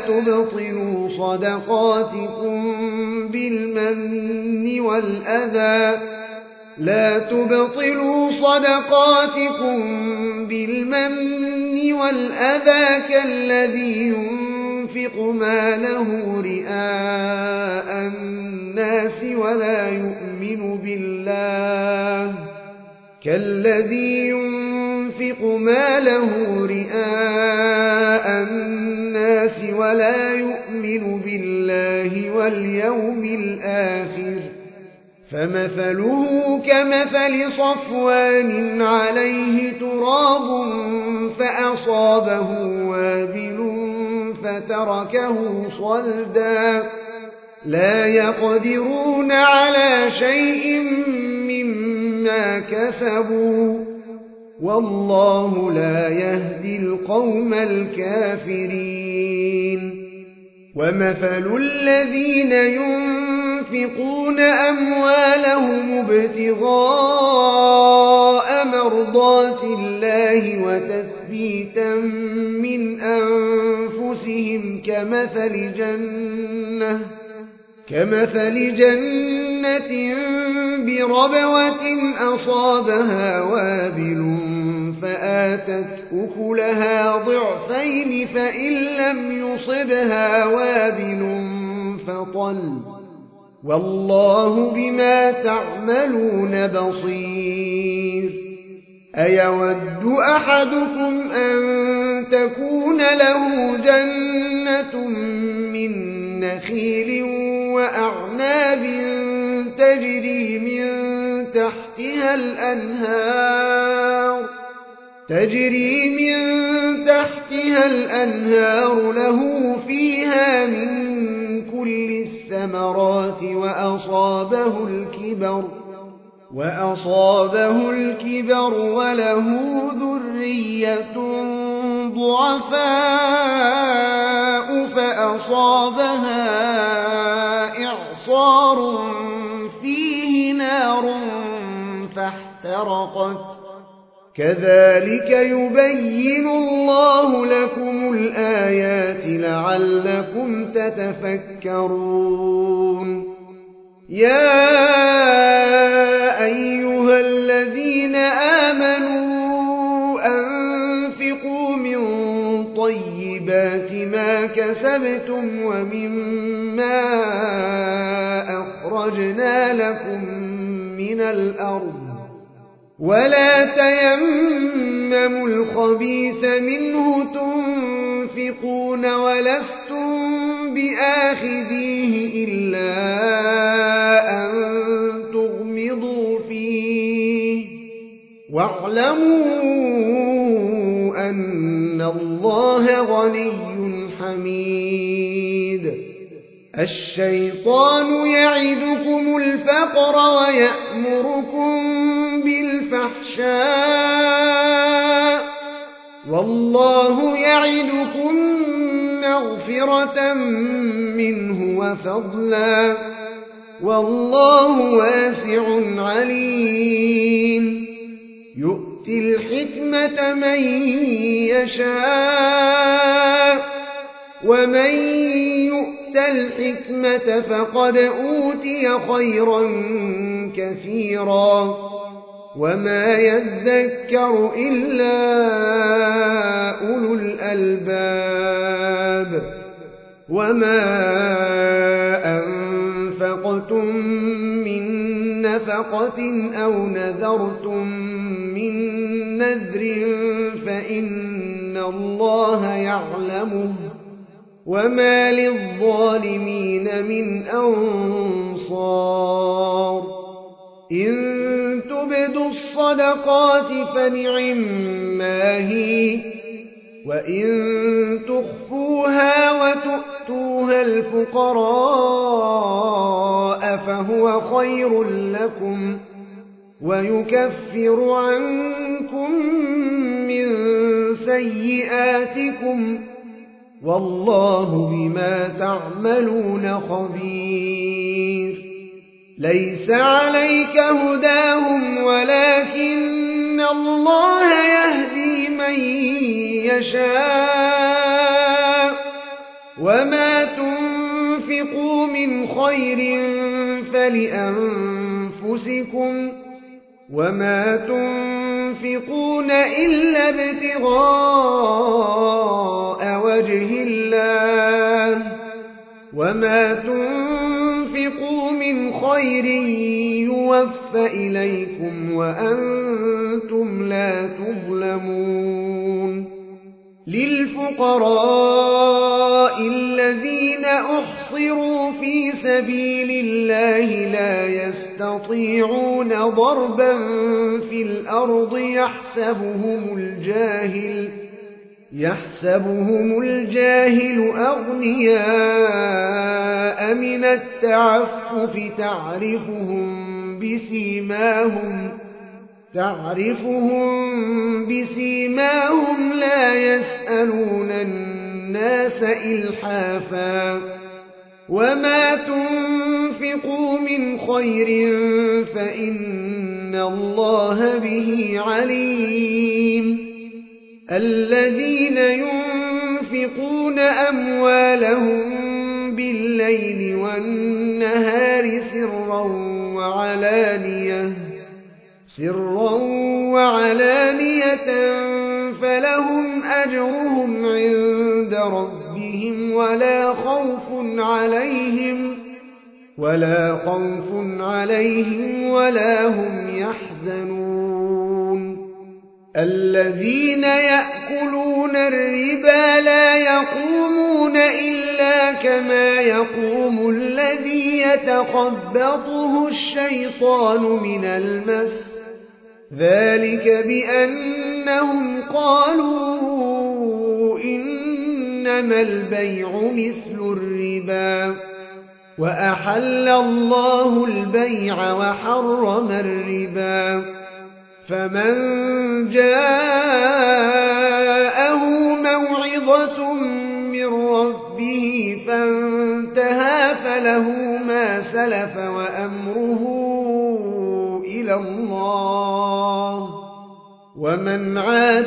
لا تبطلوا صدقاتكم بالمن والأذى كالذي ينفق ماله رئاء الناس ولا يؤمن بالله واليوم الآخر فمثله كمثل صفوان عليه تراب فأصابه وابل فتركه صلدا لا يقدرون على شيء مما كسبوا والله لا يهدي القوم الكافرين ومثل الذين ينفقون أموالهم ابتغاء مرضات الله وتثبيتا من أنفسهم كمثل جنة بربوة أصابها وابل فآتت أكلها ضعفين فإن لم يصبها وابل فطل والله بما تعملون بصير أيود أحدكم أن تكون له جنة من نخيل وأعناب تجري من تحتها الأنهار له فيها من كل الثمرات وأصابه الكبر وله ذرية ضعفاء فأصابها إعصار فيه نار فاحترقت كذلك يبين الله لكم الآيات لعلكم تتفكرون يا أيها الذين آمنوا أنفقوا من طيبات ما كسبتم ومما أخرجنا لكم من الأرض ولا تيمموا الخبيث منه تنفقون ولستم بآخذيه إلا أن تغمضوا فيه واعلموا أن الله غني حميد الشيطان يعدكم الفقر ويأمركم بالفحشاء والله يعدكم مغفرة منه وفضلا والله واسع عليم يؤتي الحكمة من يشاء ومن يؤت الحكمة فقد أوتي خيرا كثيرا وما يذكر إلا أولو الألباب وما أنفقتم من نفقة أو نذرتم من نذر فإن الله يعلمه وما للظالمين من أنصار إن تبدوا الصدقات فنعما هي وإن تخفوها وتؤتوها الفقراء فهو خير لكم ويكفر عنكم من سيئاتكم والله بما تعملون خبير ليس عليك هداهم ولكن الله يهدي من يشاء وما تنفقوا من خير فلأنفسكم وما تنفقون إلا ابتغاء وجه الله وما تنفقوا من خير يوفى إليكم وأنتم لا تظلمون للفقراء الذين أحصروا في سبيل الله لا يستطيعون ضربا في الأرض يحسبهم الجاهل أغنياء من التعفف تعرفهم بسيماهم لا يسألون الناس إلحافا وما تنفقوا من خير فإن الله به عليم الذين ينفقون أموالهم بالليل والنهار سرا وعلانية فلهم أجرهم عند ربهم ولا خوف عليهم ولا هم يحزنون الذين يأكلون الربا لا يقومون إلا كما يقوم الذي يتخبطه الشيطان من المس ذلك بأنهم قالوا إنما البيع مثل الربا وأحل الله البيع وحرم الربا فمن جاءه موعظة من ربه فانتهى فله ما سلف وأمره إلى الله ومن عاد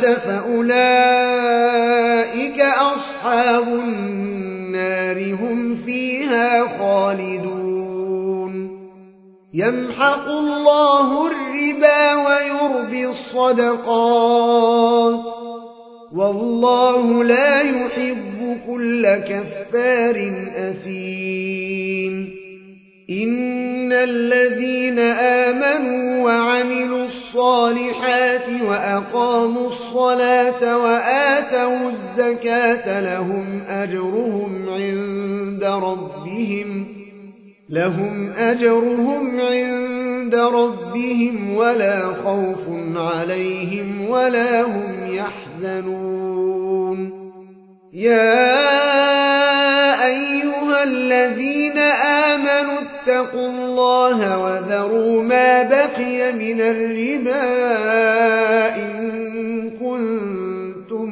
فأولئك أصحاب النار هم فيها خالدون يمحق الله الربا ويربي الصدقات والله لا يحب كل كفار أثيم إن الذين آمنوا وعملوا الصالحات وأقاموا الصلاة وآتوا الزكاة لهم أجرهم عند ربهم ولا خوف عليهم ولا هم يحزنون يا أيها الذين آمنوا اتقوا الله وذروا ما بقي من الربا إن كنتم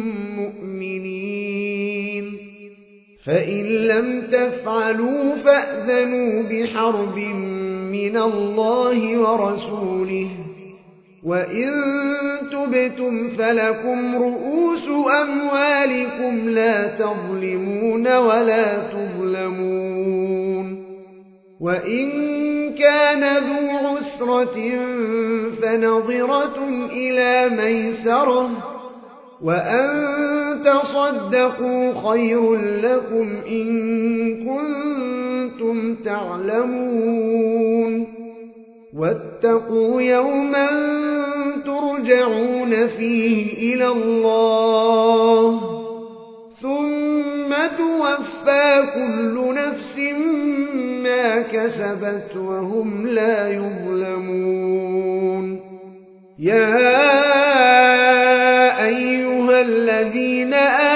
مؤمنين فإن لم تفعلوا فأذنوا بحرب من الله ورسوله وإن تبتم فلكم رؤوس أموالكم لا تظلمون ولا تظلمون وإن كان ذو عسرة فنظرة إلى ميسرة وأن تصدقوا خير لكم إن كنتم تعلمون واتقوا يوما ترجعون فيه إلى الله ثم توفى كل نفس ما كسبت وهم لا يظلمون يا أيها الذين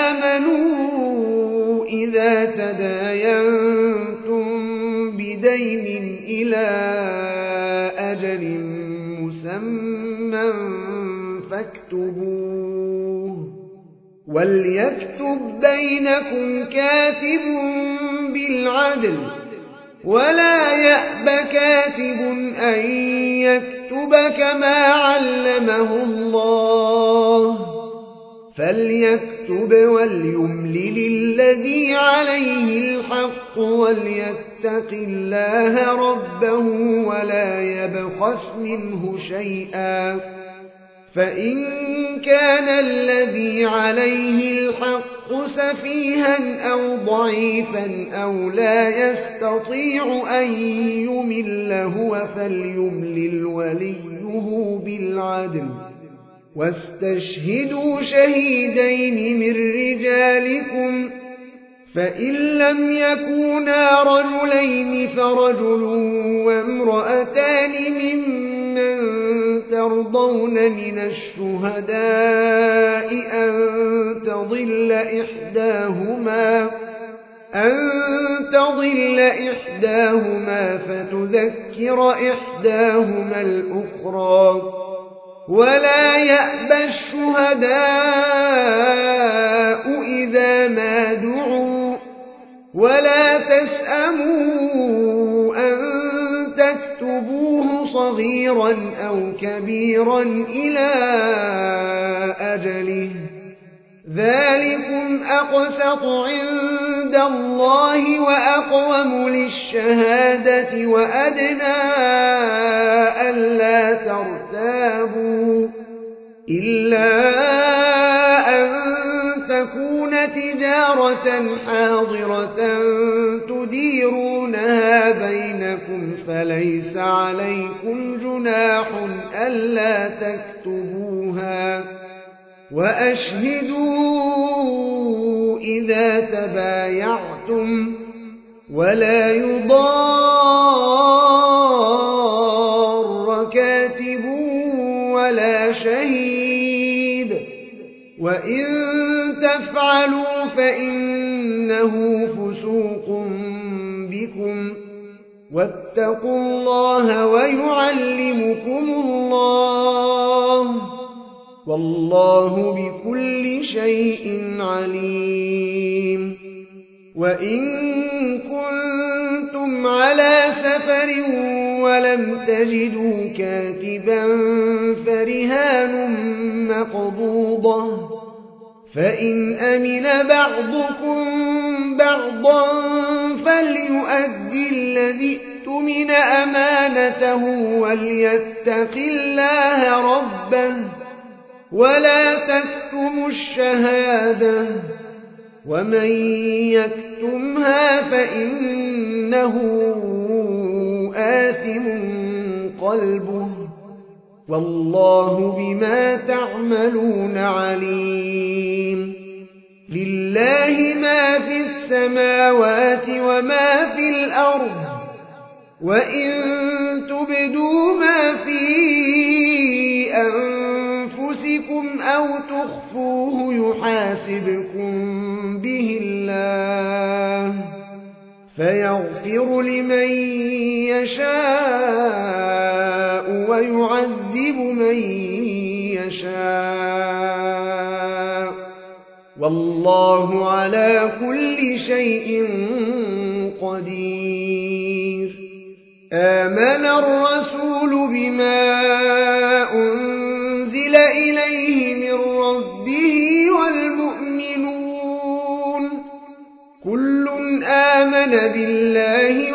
آمنوا إذا تداينتم بدين إلى أجل مسمى فاكتبوه وليكتب بينكم كاتب بالعدل ولا يأب كاتب أن يكتب كما علمه الله فليكتب وليملل الذي عليه الحق وليتق الله ربه ولا يبخس منه شيئا فإن كان الذي عليه الحق سفيها أو ضعيفا أو لا يستطيع أن يمل هو فليملل وليه بالعدل واستشهدوا شهيدين من رجالكم فإن لم يكونا رجلين فرجل وامرأتان ممن ترضون من الشهداء أن تضل إحداهما فتذكر إحداهما الأخرى ولا يأبى الشهداء إذا ما دعوا ولا تسأموا أن تكتبوه صغيرا أو كبيرا إلى أجله ذلكم أقسط عند الله وأقوم للشهادة وأدنى ألا ترتابوا إلا أن تكون تجارة حاضرة تديرونها بينكم فليس عليكم جناح ألا تكتبوها وأشهدوا إذا تبايعتم ولا يضار كاتب ولا شهيد وإن تفعلوا فإنه فسوق بكم واتقوا الله ويعلمكم الله والله بكل شيء عليم وإن كنتم على سفر ولم تجدوا كاتبا فرهان مقبوضة فإن أمن بعضكم بعضا فليؤدي الذي اؤتمن أمانته وليتق الله ربه ولا تكتموا الشهادة ومن يكتمها فإنه آثم قلبه والله بما تعملون عليم لله ما في السماوات وما في الأرض وإن تبدوا ما في أنفسكم أو تخفوه يحاسبكم به الله فيغفر لمن يشاء ويعذب من يشاء والله على كل شيء قدير آمن الرسول بما أنزل إليه من ربه والمؤمنون كل آمن بالله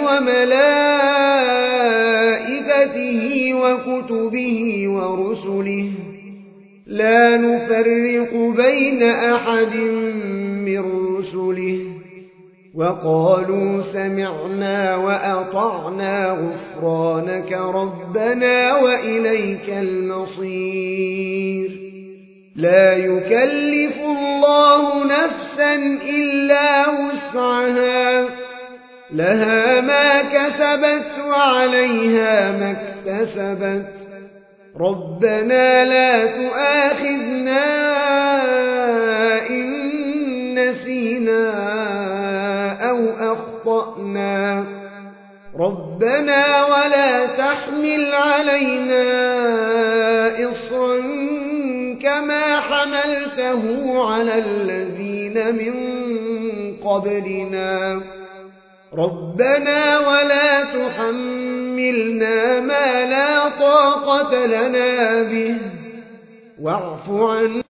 وملائكته وكتبه ورسله لا نفرق بين أحد من رسله وقالوا سمعنا وأطعنا غفرانك ربنا وإليك المصير لا يكلف الله نفسا إلا وسعها لها ما كسبت وعليها ما اكتسبت ربنا لا تؤاخذنا إن نسينا أو أخطأنا ربنا ولا تحمل علينا إصرا كما حملته على الذين من قبلنا ربنا ولا تحملنا ما لا طاقة لنا به واعف عنا